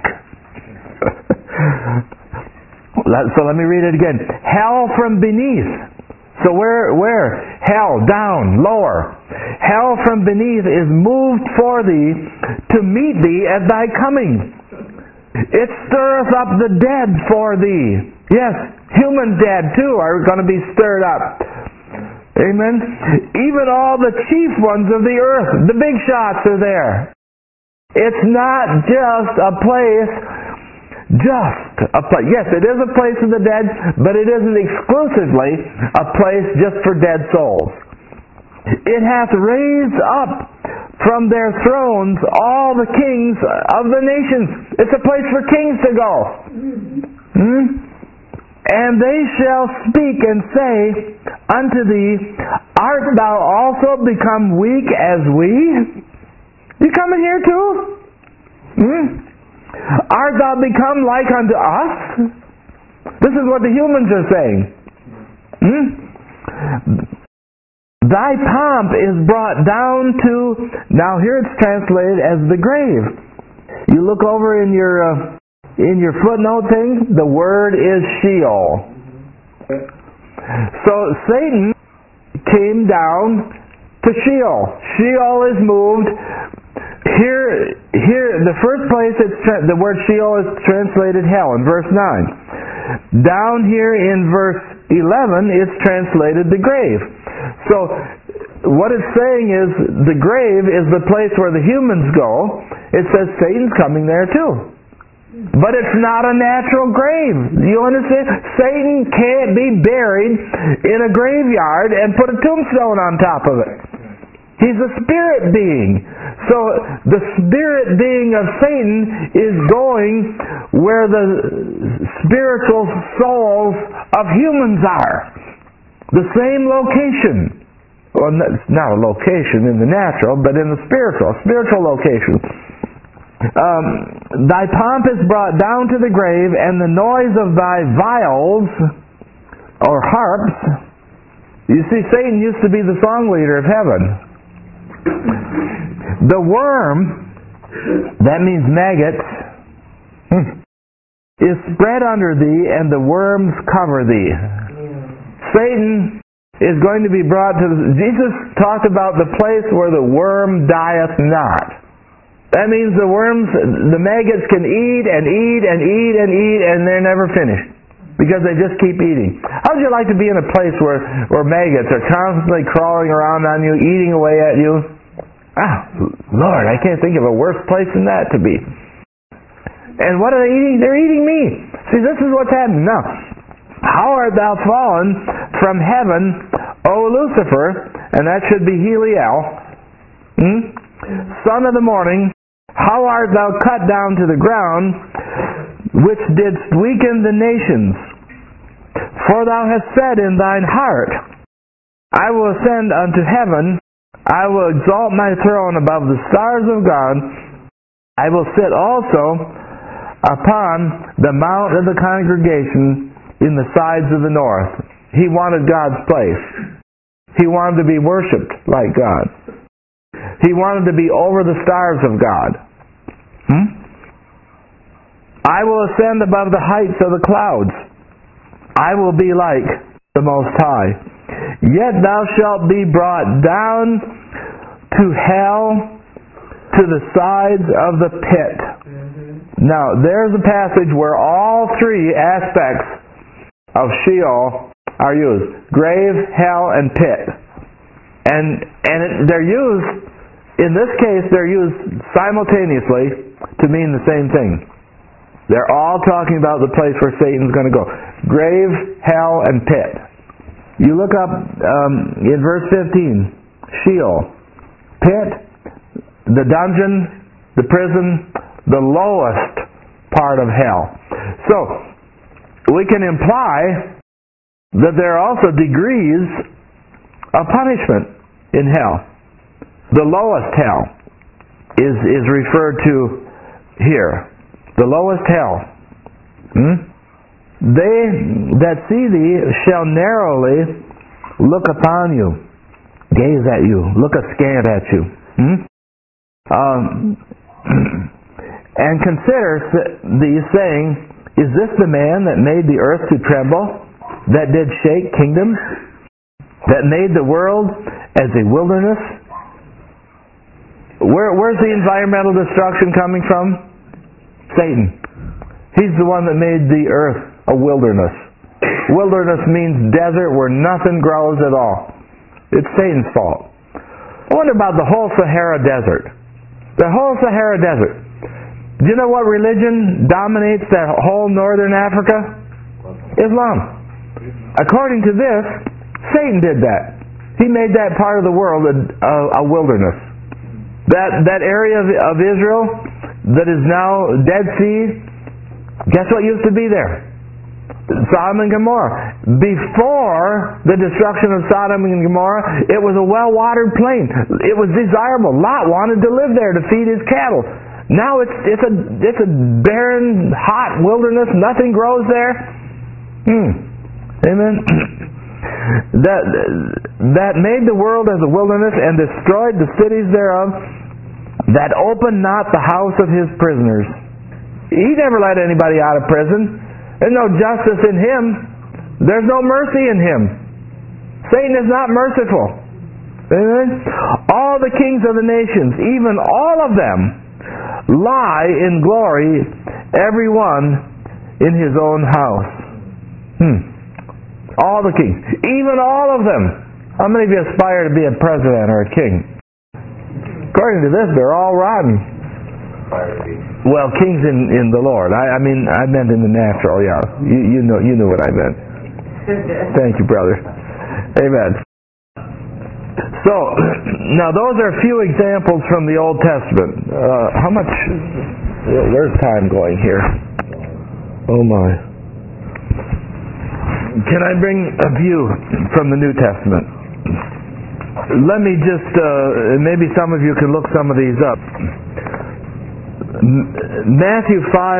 [SPEAKER 1] So let me read it again. Hell from beneath. So where? Hell, down, lower. Hell from beneath is moved for thee to meet thee at thy coming. It stirreth up the dead for thee. Yes, human dead too are going to be stirred up. Amen. Even all the chief ones of the earth, the big shots are there. It's not just a place. Yes, it is a place of the dead, but it isn't exclusively a place just for dead souls. It hath raised up from their thrones all the kings of the nations. It's a place for kings to go. And they shall speak and say unto thee, art thou also become weak as we? You coming here too? Art thou become like unto us? This is what the humans are saying. Thy pomp is brought down to, now here it's translated as the grave. You look over in your footnote thing, the word is Sheol. So Satan came down to Sheol. Sheol is moved. Here, the first place the word Sheol is translated hell in verse 9. Down here in verse 11, it's translated the grave. So what it's saying is the grave is the place where the humans go. It says Satan's coming there too. But it's not a natural grave. You understand? Satan can't be buried in a graveyard and put a tombstone on top of it. He's a spirit being. So the spirit being of Satan is going where the spiritual souls of humans are. The same location. Well, it's not a location in the natural, but in the spiritual location. Thy pomp is brought down to the grave, and the noise of thy viols, or harps. You see, Satan used to be the song leader of heaven. The worm, that means maggots, is spread under thee, and the worms cover thee. Satan is going to be brought to... Jesus talked about the place where the worm dieth not. That means the worms, the maggots can eat and eat and eat and eat, and they're never finished. Because they just keep eating. How would you like to be in a place where maggots are constantly crawling around on you, eating away at you? Lord, I can't think of a worse place than that to be. And what are they eating? They're eating me. See, this is what's happening now. How art thou fallen from heaven, O Lucifer? And that should be Heliel. Son of the morning, how art thou cut down to the ground, which didst weaken the nations? For thou hast said in thine heart, I will ascend unto heaven, I will exalt my throne above the stars of God, I will sit also upon the mount of the congregation in the sides of the north. He wanted God's place. He wanted to be worshipped like God. He wanted to be over the stars of God. I will ascend above the heights of the clouds. I will be like the Most High. Yet thou shalt be brought down to hell, to the sides of the pit. Now, there's a passage where all three aspects of Sheol are used. Grave, hell, and pit. And they're used, in this case, they're used simultaneously to mean the same thing. They're all talking about the place where Satan's going to go. Grave, hell, and pit. You look up in verse 15, Sheol. Pit, the dungeon, the prison, the lowest part of hell. So, we can imply that there are also degrees of punishment in hell. The lowest hell is referred to here. The lowest hell. They that see thee shall narrowly look upon you, gaze at you, look askant at you. And consider thee, saying, is this the man that made the earth to tremble, that did shake kingdoms, that made the world as a wilderness? Where's the environmental destruction coming from? Satan. He's the one that made the earth a wilderness. Wilderness means desert where nothing grows at all. It's Satan's fault. I wonder about the whole Sahara Desert. The whole Sahara Desert. Do you know what religion dominates that whole northern Africa? Islam. According to this, Satan did that. He made that part of the world a wilderness. That area of Israel that is now Dead Sea, guess what used to be there? Sodom and Gomorrah. Before the destruction of Sodom and Gomorrah, it was a well-watered plain. It was desirable. Lot wanted to live there to feed his cattle. Now it's a barren, hot wilderness. Nothing grows there. Amen. That made the world as a wilderness and destroyed the cities thereof, that opened not the house of his prisoners. He never let anybody out of prison. There's no justice in him. There's no mercy in him. Satan is not merciful. Amen? All the kings of the nations, even all of them, lie in glory, every one in his own house. All the kings. Even all of them. How many of you aspire to be a president or a king? According to this, they're all rotten. Well, kings in the Lord. I mean, I meant in the natural, yeah. You know what I meant. Thank you, brother. Amen. So, now those are a few examples from the Old Testament. How much... Where's time going here? Oh my. Can I bring a view from the New Testament? Let me just, maybe some of you can look some of these up. Matthew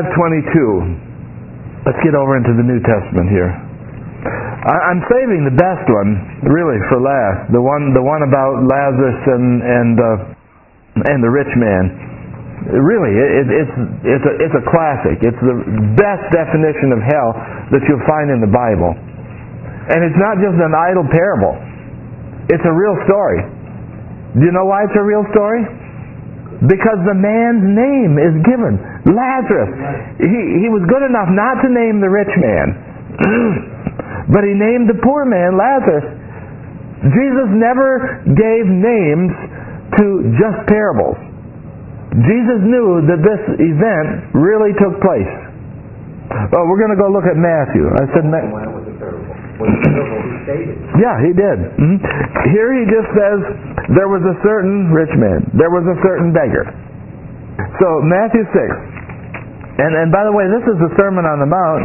[SPEAKER 1] 5:22. Let's get over into the New Testament here. I'm saving the best one, really, for last. The one about Lazarus and the rich man. Really, it's a classic. It's the best definition of hell that you'll find in the Bible. And it's not just an idle parable. It's a real story. Do you know why it's a real story? Because the man's name is given. Lazarus. He was good enough not to name the rich man. But he named the poor man Lazarus. Jesus never gave names to just parables. Jesus knew that this event really took place. Oh, we're going to go look at Matthew. I said yeah, he did. Here he just says, there was a certain rich man. There was a certain beggar. So, Matthew 6. And by the way, this is the Sermon on the Mount.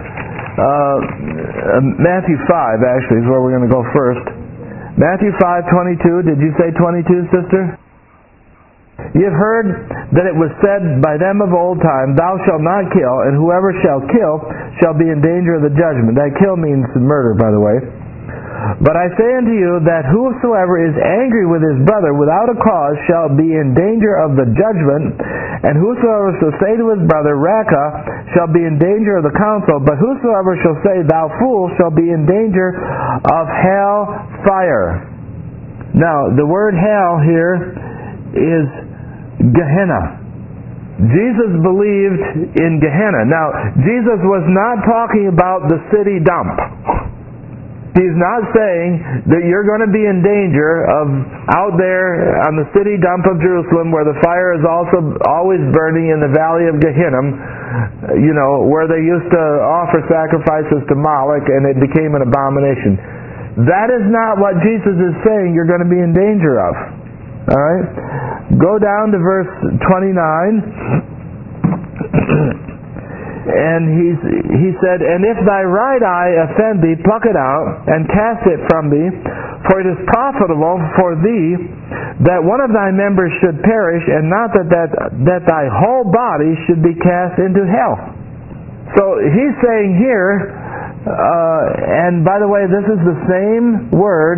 [SPEAKER 1] Matthew 5, actually, is where we're going to go first. Matthew 5:22. Did you say 22, sister? You've heard that it was said by them of old time, thou shalt not kill, and whoever shall kill shall be in danger of the judgment. That kill means murder, by the way. But I say unto you that whosoever is angry with his brother without a cause shall be in danger of the judgment, and whosoever shall say to his brother, Raca, shall be in danger of the council, but whosoever shall say, thou fool, shall be in danger of hell fire. Now, the word hell here is Gehenna. Jesus believed in Gehenna. Now, Jesus was not talking about the city dump. He's not saying that you're going to be in danger of out there on the city dump of Jerusalem, where the fire is also always burning, in the valley of Gehinnom, where they used to offer sacrifices to Moloch and it became an abomination. That is not what Jesus is saying you're going to be in danger of. Alright? Go down to verse 29. And he said, "And if thy right eye offend thee, pluck it out, and cast it from thee, for it is profitable for thee that one of thy members should perish, and not that thy whole body should be cast into hell." So he's saying here, and by the way, this is the same word,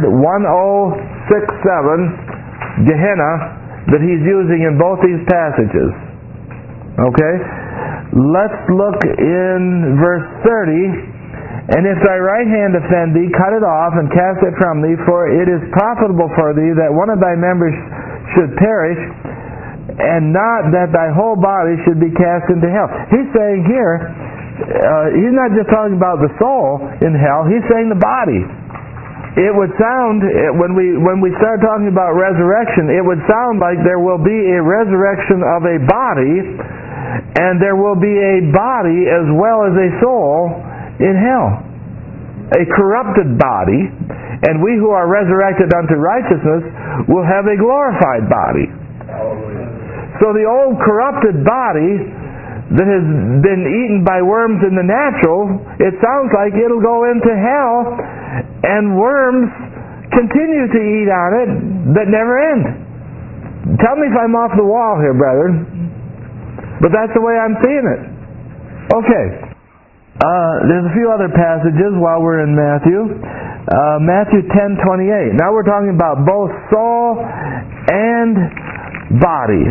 [SPEAKER 1] 1067, Gehenna, that he's using in both these passages. Okay? Let's look in verse 30. "And if thy right hand offend thee, cut it off, and cast it from thee, for it is profitable for thee that one of thy members should perish, and not that thy whole body should be cast into hell." He's saying here, he's not just talking about the soul in hell, he's saying the body. It would sound, when we start talking about resurrection, it would sound like there will be a resurrection of a body, and there will be a body as well as a soul in hell. A corrupted body, and we who are resurrected unto righteousness will have a glorified body. So the old corrupted body that has been eaten by worms in the natural, it sounds like it'll go into hell, and worms continue to eat on it that never end. Tell me if I'm off the wall here, brethren, but that's the way I'm seeing it. Okay, there's a few other passages while we're in Matthew. Matthew 10:28. Now we're talking about both soul and body.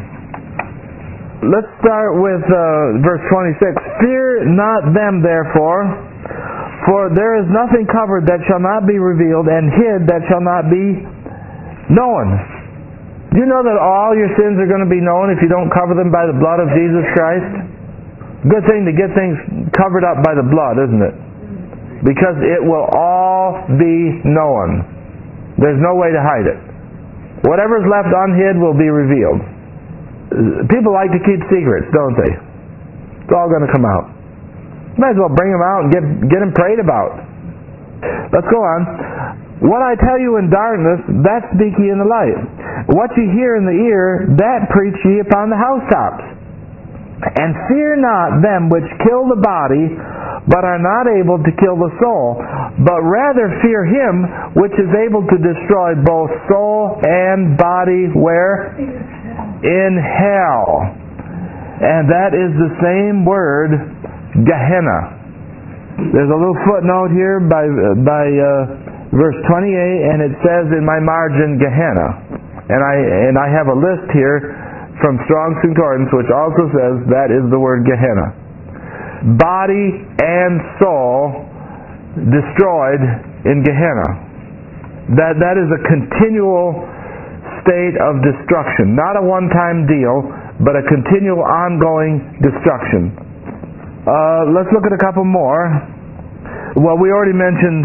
[SPEAKER 1] Let's start with verse 26. "Fear not them, therefore, for there is nothing covered that shall not be revealed, and hid that shall not be known." Do you know that all your sins are going to be known if you don't cover them by the blood of Jesus Christ? Good thing to get things covered up by the blood, isn't it? Because it will all be known. There's no way to hide it. Whatever's left unhid will be revealed. People like to keep secrets, don't they? It's all going to come out. Might as well bring them out and get them prayed about. Let's go on. "What I tell you in darkness, that speak ye in the light. What ye hear in the ear, that preach ye upon the housetops. And fear not them which kill the body, but are not able to kill the soul, but rather fear him which is able to destroy both soul and body," where? "In hell." And that is the same word, Gehenna. There's a little footnote here by verse 28, and it says in my margin, Gehenna. And I have a list here from Strong's Concordance, which also says that is the word Gehenna. Body and soul destroyed in Gehenna. That is a continual state of destruction. Not a one-time deal, but a continual ongoing destruction. Let's look at a couple more. Well, we already mentioned,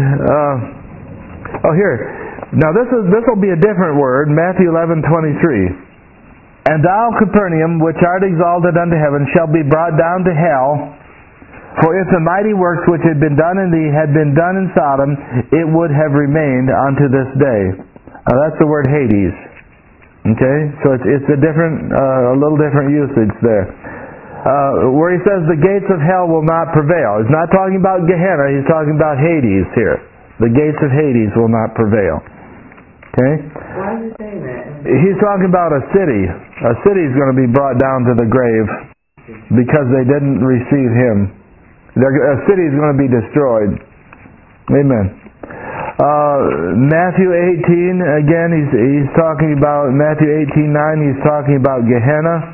[SPEAKER 1] here. Now this will be a different word, Matthew 11:23. "And thou, Capernaum, which art exalted unto heaven, shall be brought down to hell. For if the mighty works which had been done in thee had been done in Sodom, it would have remained unto this day." Now that's the word Hades. Okay, so it's a little different usage there. Where he says the gates of hell will not prevail. He's not talking about Gehenna, he's talking about Hades here. The gates of Hades will not prevail. Okay?
[SPEAKER 4] Why is he saying that?
[SPEAKER 1] He's talking about a city. A city is going to be brought down to the grave because they didn't receive him. A city is going to be destroyed. Amen. Matthew 18, again, he's talking about, Matthew 18:9, he's talking about Gehenna.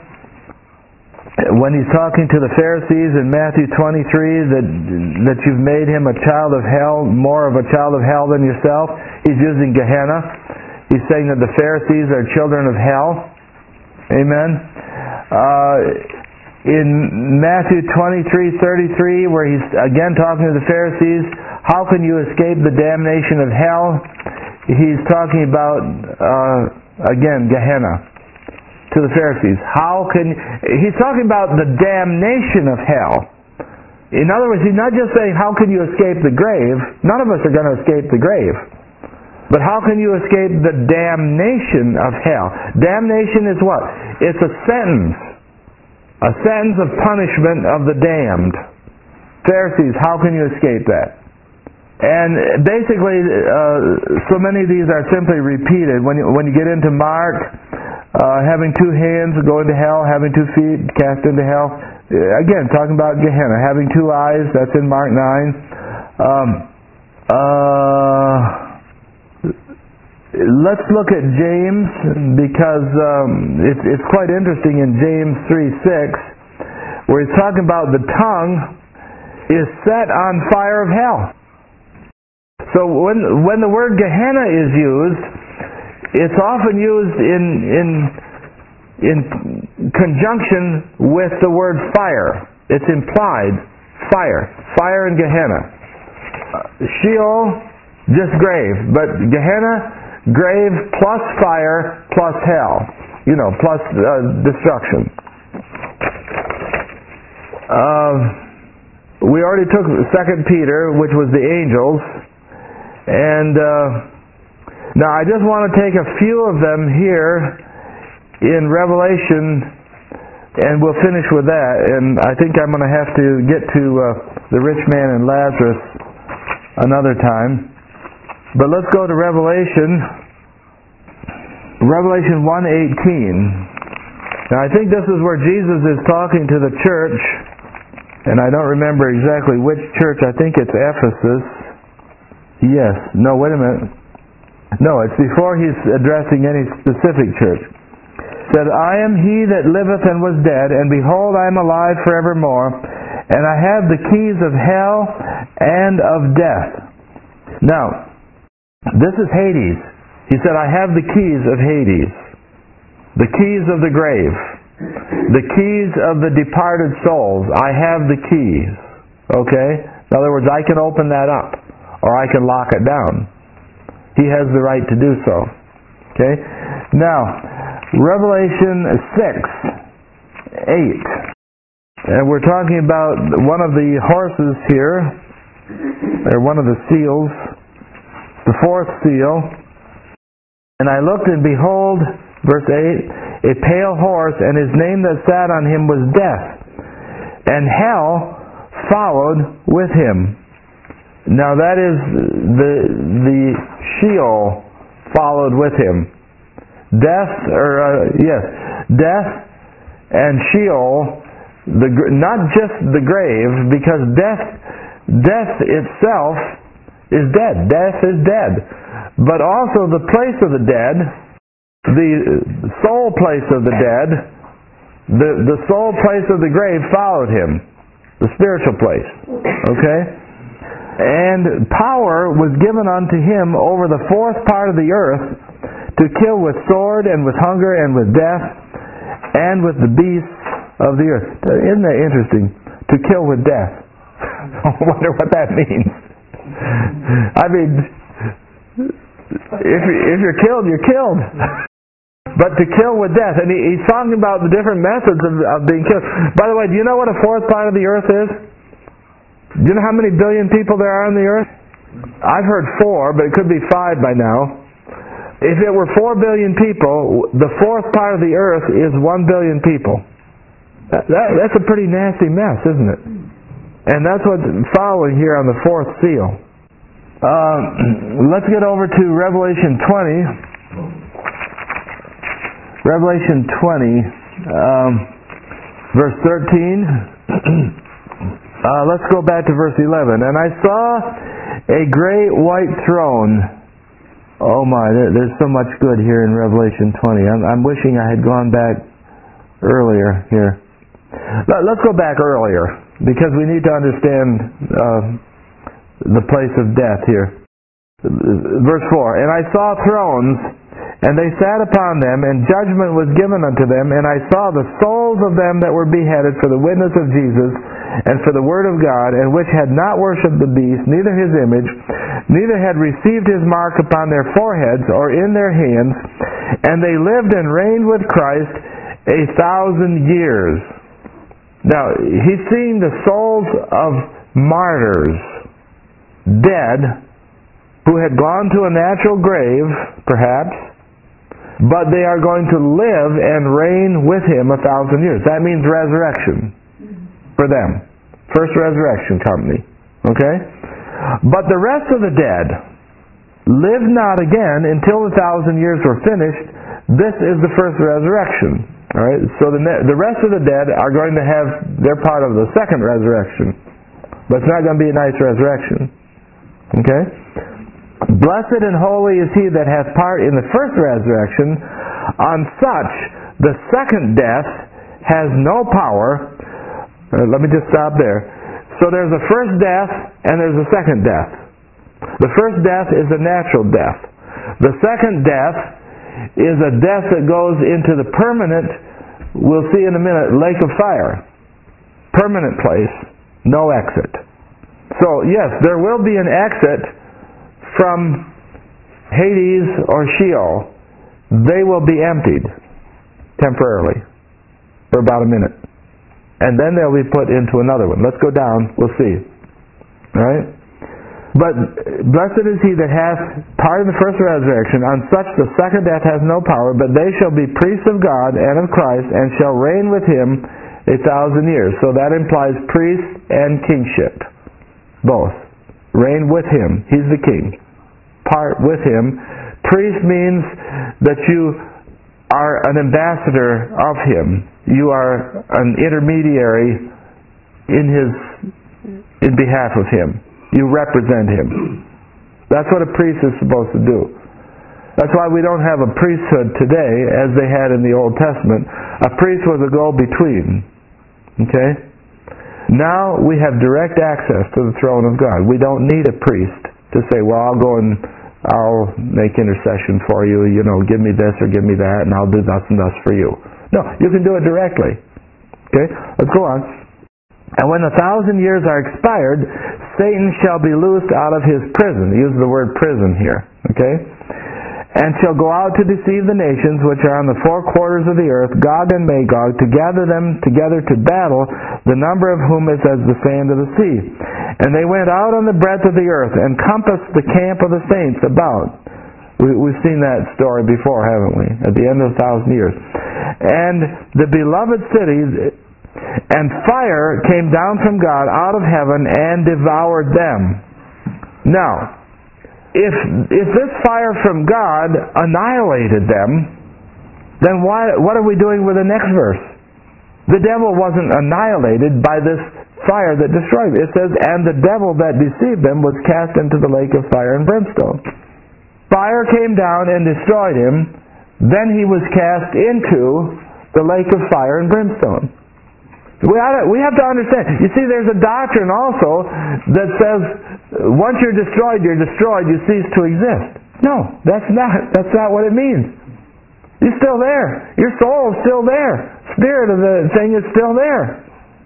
[SPEAKER 1] When he's talking to the Pharisees in Matthew 23, that you've made him a child of hell, more of a child of hell than yourself, he's using Gehenna. He's saying that the Pharisees are children of hell. Amen. In Matthew 23:33, where he's again talking to the Pharisees, how can you escape the damnation of hell? He's talking about, again, Gehenna to the Pharisees. He's talking about the damnation of hell. In other words, he's not just saying, how can you escape the grave? None of us are going to escape the grave. But how can you escape the damnation of hell? Damnation is what? It's a sentence. A sentence of punishment of the damned. Pharisees, how can you escape that? And basically, so many of these are simply repeated. When you get into Mark, having 2 hands, go into hell. Having 2 feet, cast into hell. Again, talking about Gehenna. Having 2 eyes, that's in Mark 9. Let's look at James, because it's quite interesting in James 3:6, where he's talking about the tongue is set on fire of hell. So when the word Gehenna is used, it's often used in conjunction with the word fire. It's implied fire in Gehenna. Sheol, just grave, but Gehenna, grave plus fire plus hell, plus destruction. We already took 2 Peter, which was the angels, and now I just want to take a few of them here in Revelation, and we'll finish with that. And I think I'm going to have to get to the rich man and Lazarus another time. But let's go to Revelation 1:18. Now I think this is where Jesus is talking to the church, and I don't remember exactly which church. I think it's Ephesus. Yes. No, wait a minute. No, it's before he's addressing any specific church. It said, I am he that liveth and was dead, and behold, I am alive forevermore, and I have the keys of hell and of death. Now, this is Hades. He said, I have the keys of Hades, the keys of the grave, the keys of the departed souls. I have the keys. Okay? In other words, I can open that up, or I can lock it down. He has the right to do so. Okay? Now, Revelation 6:8. And we're talking about one of the horses here, or one of the seals, the 4th seal. And I looked, and behold, verse 8, a pale horse, and his name that sat on him was Death, and hell followed with him. Now that is the Sheol followed with him. Death and Sheol, not just the grave, because death itself is dead. Death is dead. But also the place of the dead, the soul place of the dead, the soul place of the grave followed him, the spiritual place. Okay? And power was given unto him over the 4th part of the earth to kill with sword and with hunger and with death and with the beasts of the earth. Isn't that interesting? To kill with death. I wonder what that means. I mean, if you're killed, you're killed. But to kill with death. And he's talking about the different methods of being killed. By the way, do you know what a 4th part of the earth is? Do you know how many billion people there are on the earth? I've heard 4, but it could be 5 by now. If it were 4 billion people, the 4th part of the earth is 1 billion people. That's a pretty nasty mess, isn't it? And that's what's following here on the 4th seal. Let's get over to Revelation 20. Revelation 20, verse 13. Let's go back to verse 11. And I saw a great white throne. Oh my, there's so much good here in Revelation 20. I'm wishing I had gone back earlier here. Let's go back earlier, because we need to understand the place of death here. Verse 4, and I saw thrones, and they sat upon them, and judgment was given unto them, and I saw the souls of them that were beheaded for the witness of Jesus, and for the word of God, and which had not worshipped the beast, neither his image, neither had received his mark upon their foreheads or in their hands, and they lived and reigned with Christ 1,000 years. Now, he's seeing the souls of martyrs, dead, who had gone to a natural grave, perhaps, but they are going to live and reign with Him 1,000 years. That means resurrection for them. First resurrection company. Okay? But the rest of the dead live not again until 1,000 years were finished. This is the first resurrection. All right? So the rest of the dead are going to have their part of the second resurrection. But it's not going to be a nice resurrection. Okay? Blessed and holy is he that hath part in the first resurrection. On such, the second death has no power. Let me just stop there. So there's a first death and there's a second death. The first death is a natural death. The second death is a death that goes into the permanent, we'll see in a minute, lake of fire. Permanent place, no exit. So yes, there will be an exit from Hades or Sheol. They will be emptied temporarily for about a minute. And then they'll be put into another one. Let's go down, we'll see. Alright? But blessed is he that hath part in the first resurrection. On such the second death has no power, but they shall be priests of God and of Christ, and shall reign with Him 1,000 years. So that implies priest and kingship. Both. Reign with Him. He's the king. Part with Him. Priest means that you are an ambassador of Him. You are an intermediary in behalf of Him. You represent Him. That's what a priest is supposed to do. That's why we don't have a priesthood today as they had in the Old Testament. A priest was a go-between. Okay? Now we have direct access to the throne of God. We don't need a priest to say, well, I'll make intercession for you, give me this or give me that, and I'll do thus and thus for you. No, you can do it directly. Okay? Let's go on. And when 1,000 years are expired, Satan shall be loosed out of his prison. Use the word prison here. Okay? And shall go out to deceive the nations which are on the four quarters of the earth, Gog and Magog, to gather them together to battle, the number of whom is as the sand of the sea. And they went out on the breadth of the earth, and compassed the camp of the saints about. We've seen that story before, haven't we? At the end of 1,000 years. And the beloved cities, and fire came down from God out of heaven and devoured them. Now, if this fire from God annihilated them, then what are we doing with the next verse? The devil wasn't annihilated by this fire that destroyed him. It says, and the devil that deceived them was cast into the lake of fire and brimstone. Fire came down and destroyed him. Then he was cast into the lake of fire and brimstone. We have to understand. You see, there's a doctrine also that says once you're destroyed, you cease to exist. No, that's not what it means. You're still there. Your soul is still there. Spirit of the thing is still there.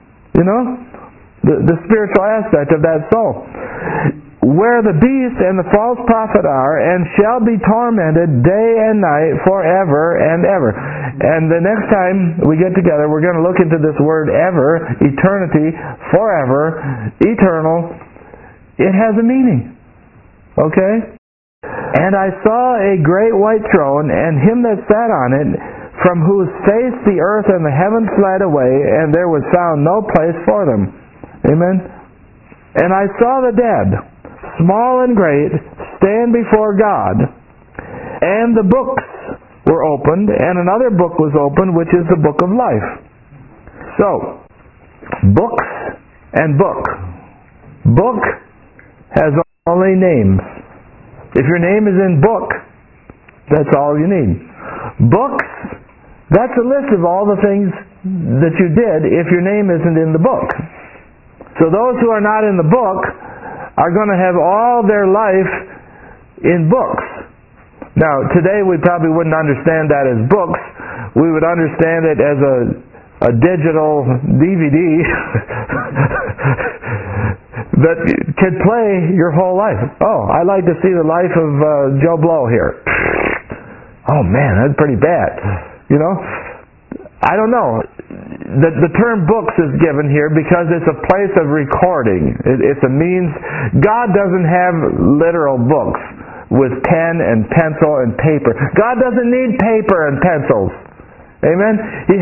[SPEAKER 1] The spiritual aspect of that soul. Where the beast and the false prophet are, and shall be tormented day and night forever and ever. And the next time we get together, we're going to look into this word ever, eternity, forever, eternal. It has a meaning. Okay? And I saw a great white throne, and him that sat on it, from whose face the earth and the heaven fled away, and there was found no place for them. Amen? And I saw the dead, small and great, stand before God, and the books were opened, and another book was opened, which is the book of life. So, books and book. Book has only names. If your name is in book, that's all you need. Books, that's a list of all the things that you did if your name isn't in the book. So those who are not in the book are going to have all their life in books. Now, today we probably wouldn't understand that as books. We would understand it as a digital DVD that could play your whole life. Oh, I'd like to see the life of Joe Blow here. Oh man, that's pretty bad. I don't know. The term books is given here because it's a place of recording. It's a means. God doesn't have literal books. with pen and pencil and paper. God doesn't need paper and pencils. Amen?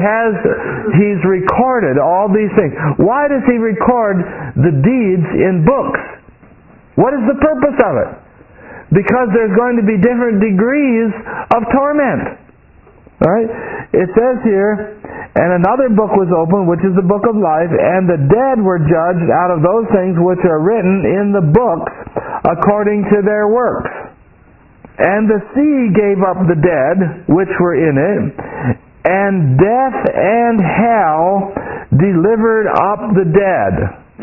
[SPEAKER 1] He's recorded all these things. Why does He record the deeds in books? What is the purpose of it? Because there's going to be different degrees of torment. Right? It says here, and another book was opened, which is the book of life, and the dead were judged out of those things which are written in the books according to their works. And the sea gave up the dead which were in it, and death and hell delivered up the dead.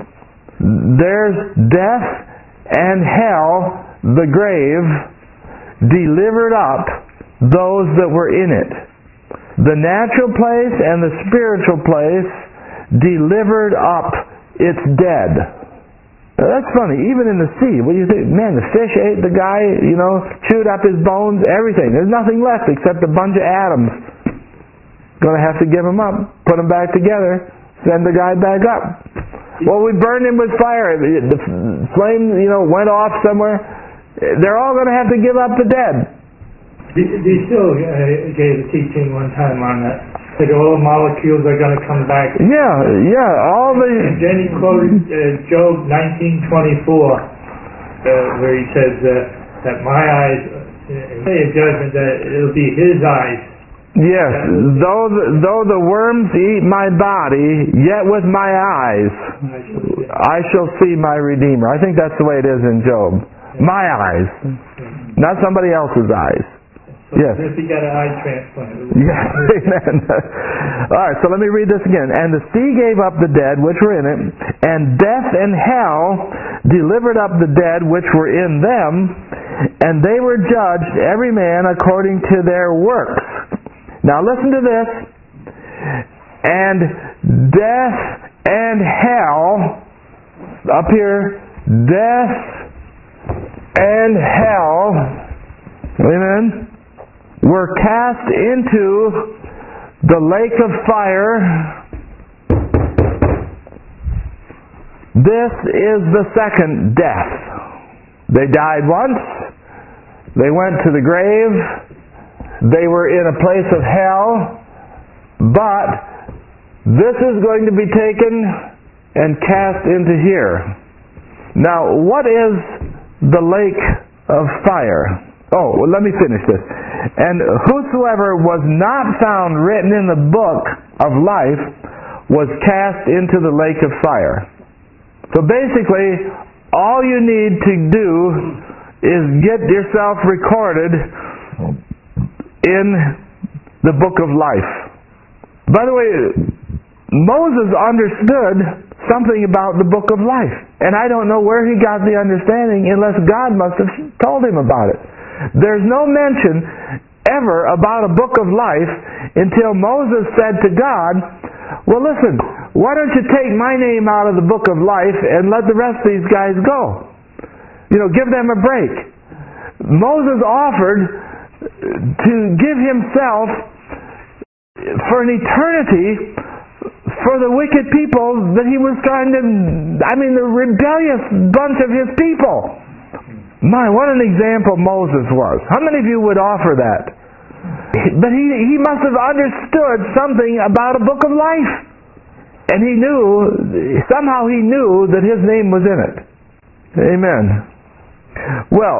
[SPEAKER 1] There's death and hell, the grave, delivered up those that were in it. The natural place and the spiritual place delivered up its dead. Now, that's funny. Even in the sea, what do you think? Man, the fish ate the guy, chewed up his bones, everything. There's nothing left except a bunch of atoms. Going to have to give him up, put him back together, send the guy back up. Well, we burned him with fire. The flame, went off somewhere. They're all going to have to give up the dead.
[SPEAKER 4] They still gave a teaching one time on that. That all molecules are going to come back.
[SPEAKER 1] Yeah, all the...
[SPEAKER 4] And then he quoted Job 19:24, where he says that my eyes, a judgment that it'll be His eyes.
[SPEAKER 1] Yes, though the worms eat my body, yet with my eyes I shall see my Redeemer. I think that's the way it is in Job. My eyes, not somebody else's eyes.
[SPEAKER 4] So
[SPEAKER 1] yes.
[SPEAKER 4] If he got an eye transplant.
[SPEAKER 1] Yes, amen. All right, so let me read this again. And the sea gave up the dead which were in it, and death and hell delivered up the dead which were in them, and they were judged every man according to their works. Now listen to this. And death and hell, up here, death and hell, amen, were cast into the lake of fire. This is the second death. They died once. They went to the grave. They were in a place of hell. But this is going to be taken and cast into here. Now, what is the lake of fire? Oh, well, let me finish this. And whosoever was not found written in the book of life was cast into the lake of fire. So basically, all you need to do is get yourself recorded in the book of life. By the way, Moses understood something about the book of life. And I don't know where he got the understanding unless God must have told him about it. There's no mention ever about a book of life until Moses said to God, well, listen, why don't you take my name out of the book of life and let the rest of these guys go? Give them a break. Moses offered to give himself for an eternity for the wicked people that he was trying to, the rebellious bunch of his people. My, what an example Moses was. How many of you would offer that? But he must have understood something about a book of life. And somehow he knew that his name was in it. Amen. Well,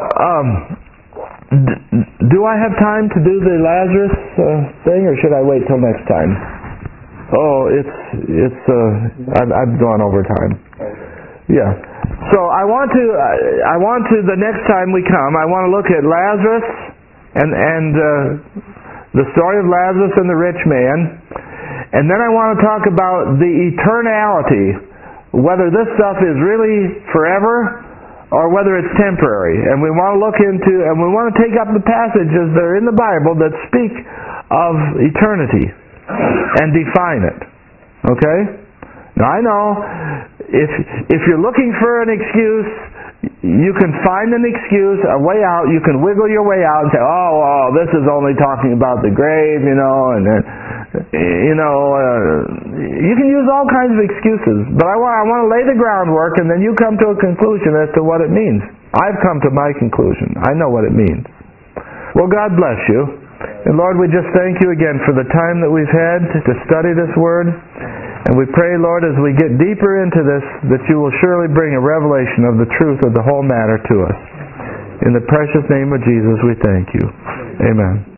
[SPEAKER 1] do I have time to do the Lazarus thing, or should I wait till next time? Oh, I've gone over time. Yeah. So I want to the next time we come, I want to look at Lazarus and the story of Lazarus and the rich man, and then I want to talk about the eternality, whether this stuff is really forever or whether it's temporary. And we want to look into, and we want to take up the passages that are in the Bible that speak of eternity and define it. Okay? Now I know if you're looking for an excuse, you can find an excuse, a way out. You can wiggle your way out and say, oh, this is only talking about the grave, and then, you can use all kinds of excuses. But I want to lay the groundwork, and then you come to a conclusion as to what it means. I've come to my conclusion. I know what it means. Well, God bless you. And Lord, we just thank you again for the time that we've had to study this Word. And we pray, Lord, as we get deeper into this, that you will surely bring a revelation of the truth of the whole matter to us. In the precious name of Jesus, we thank you. Amen.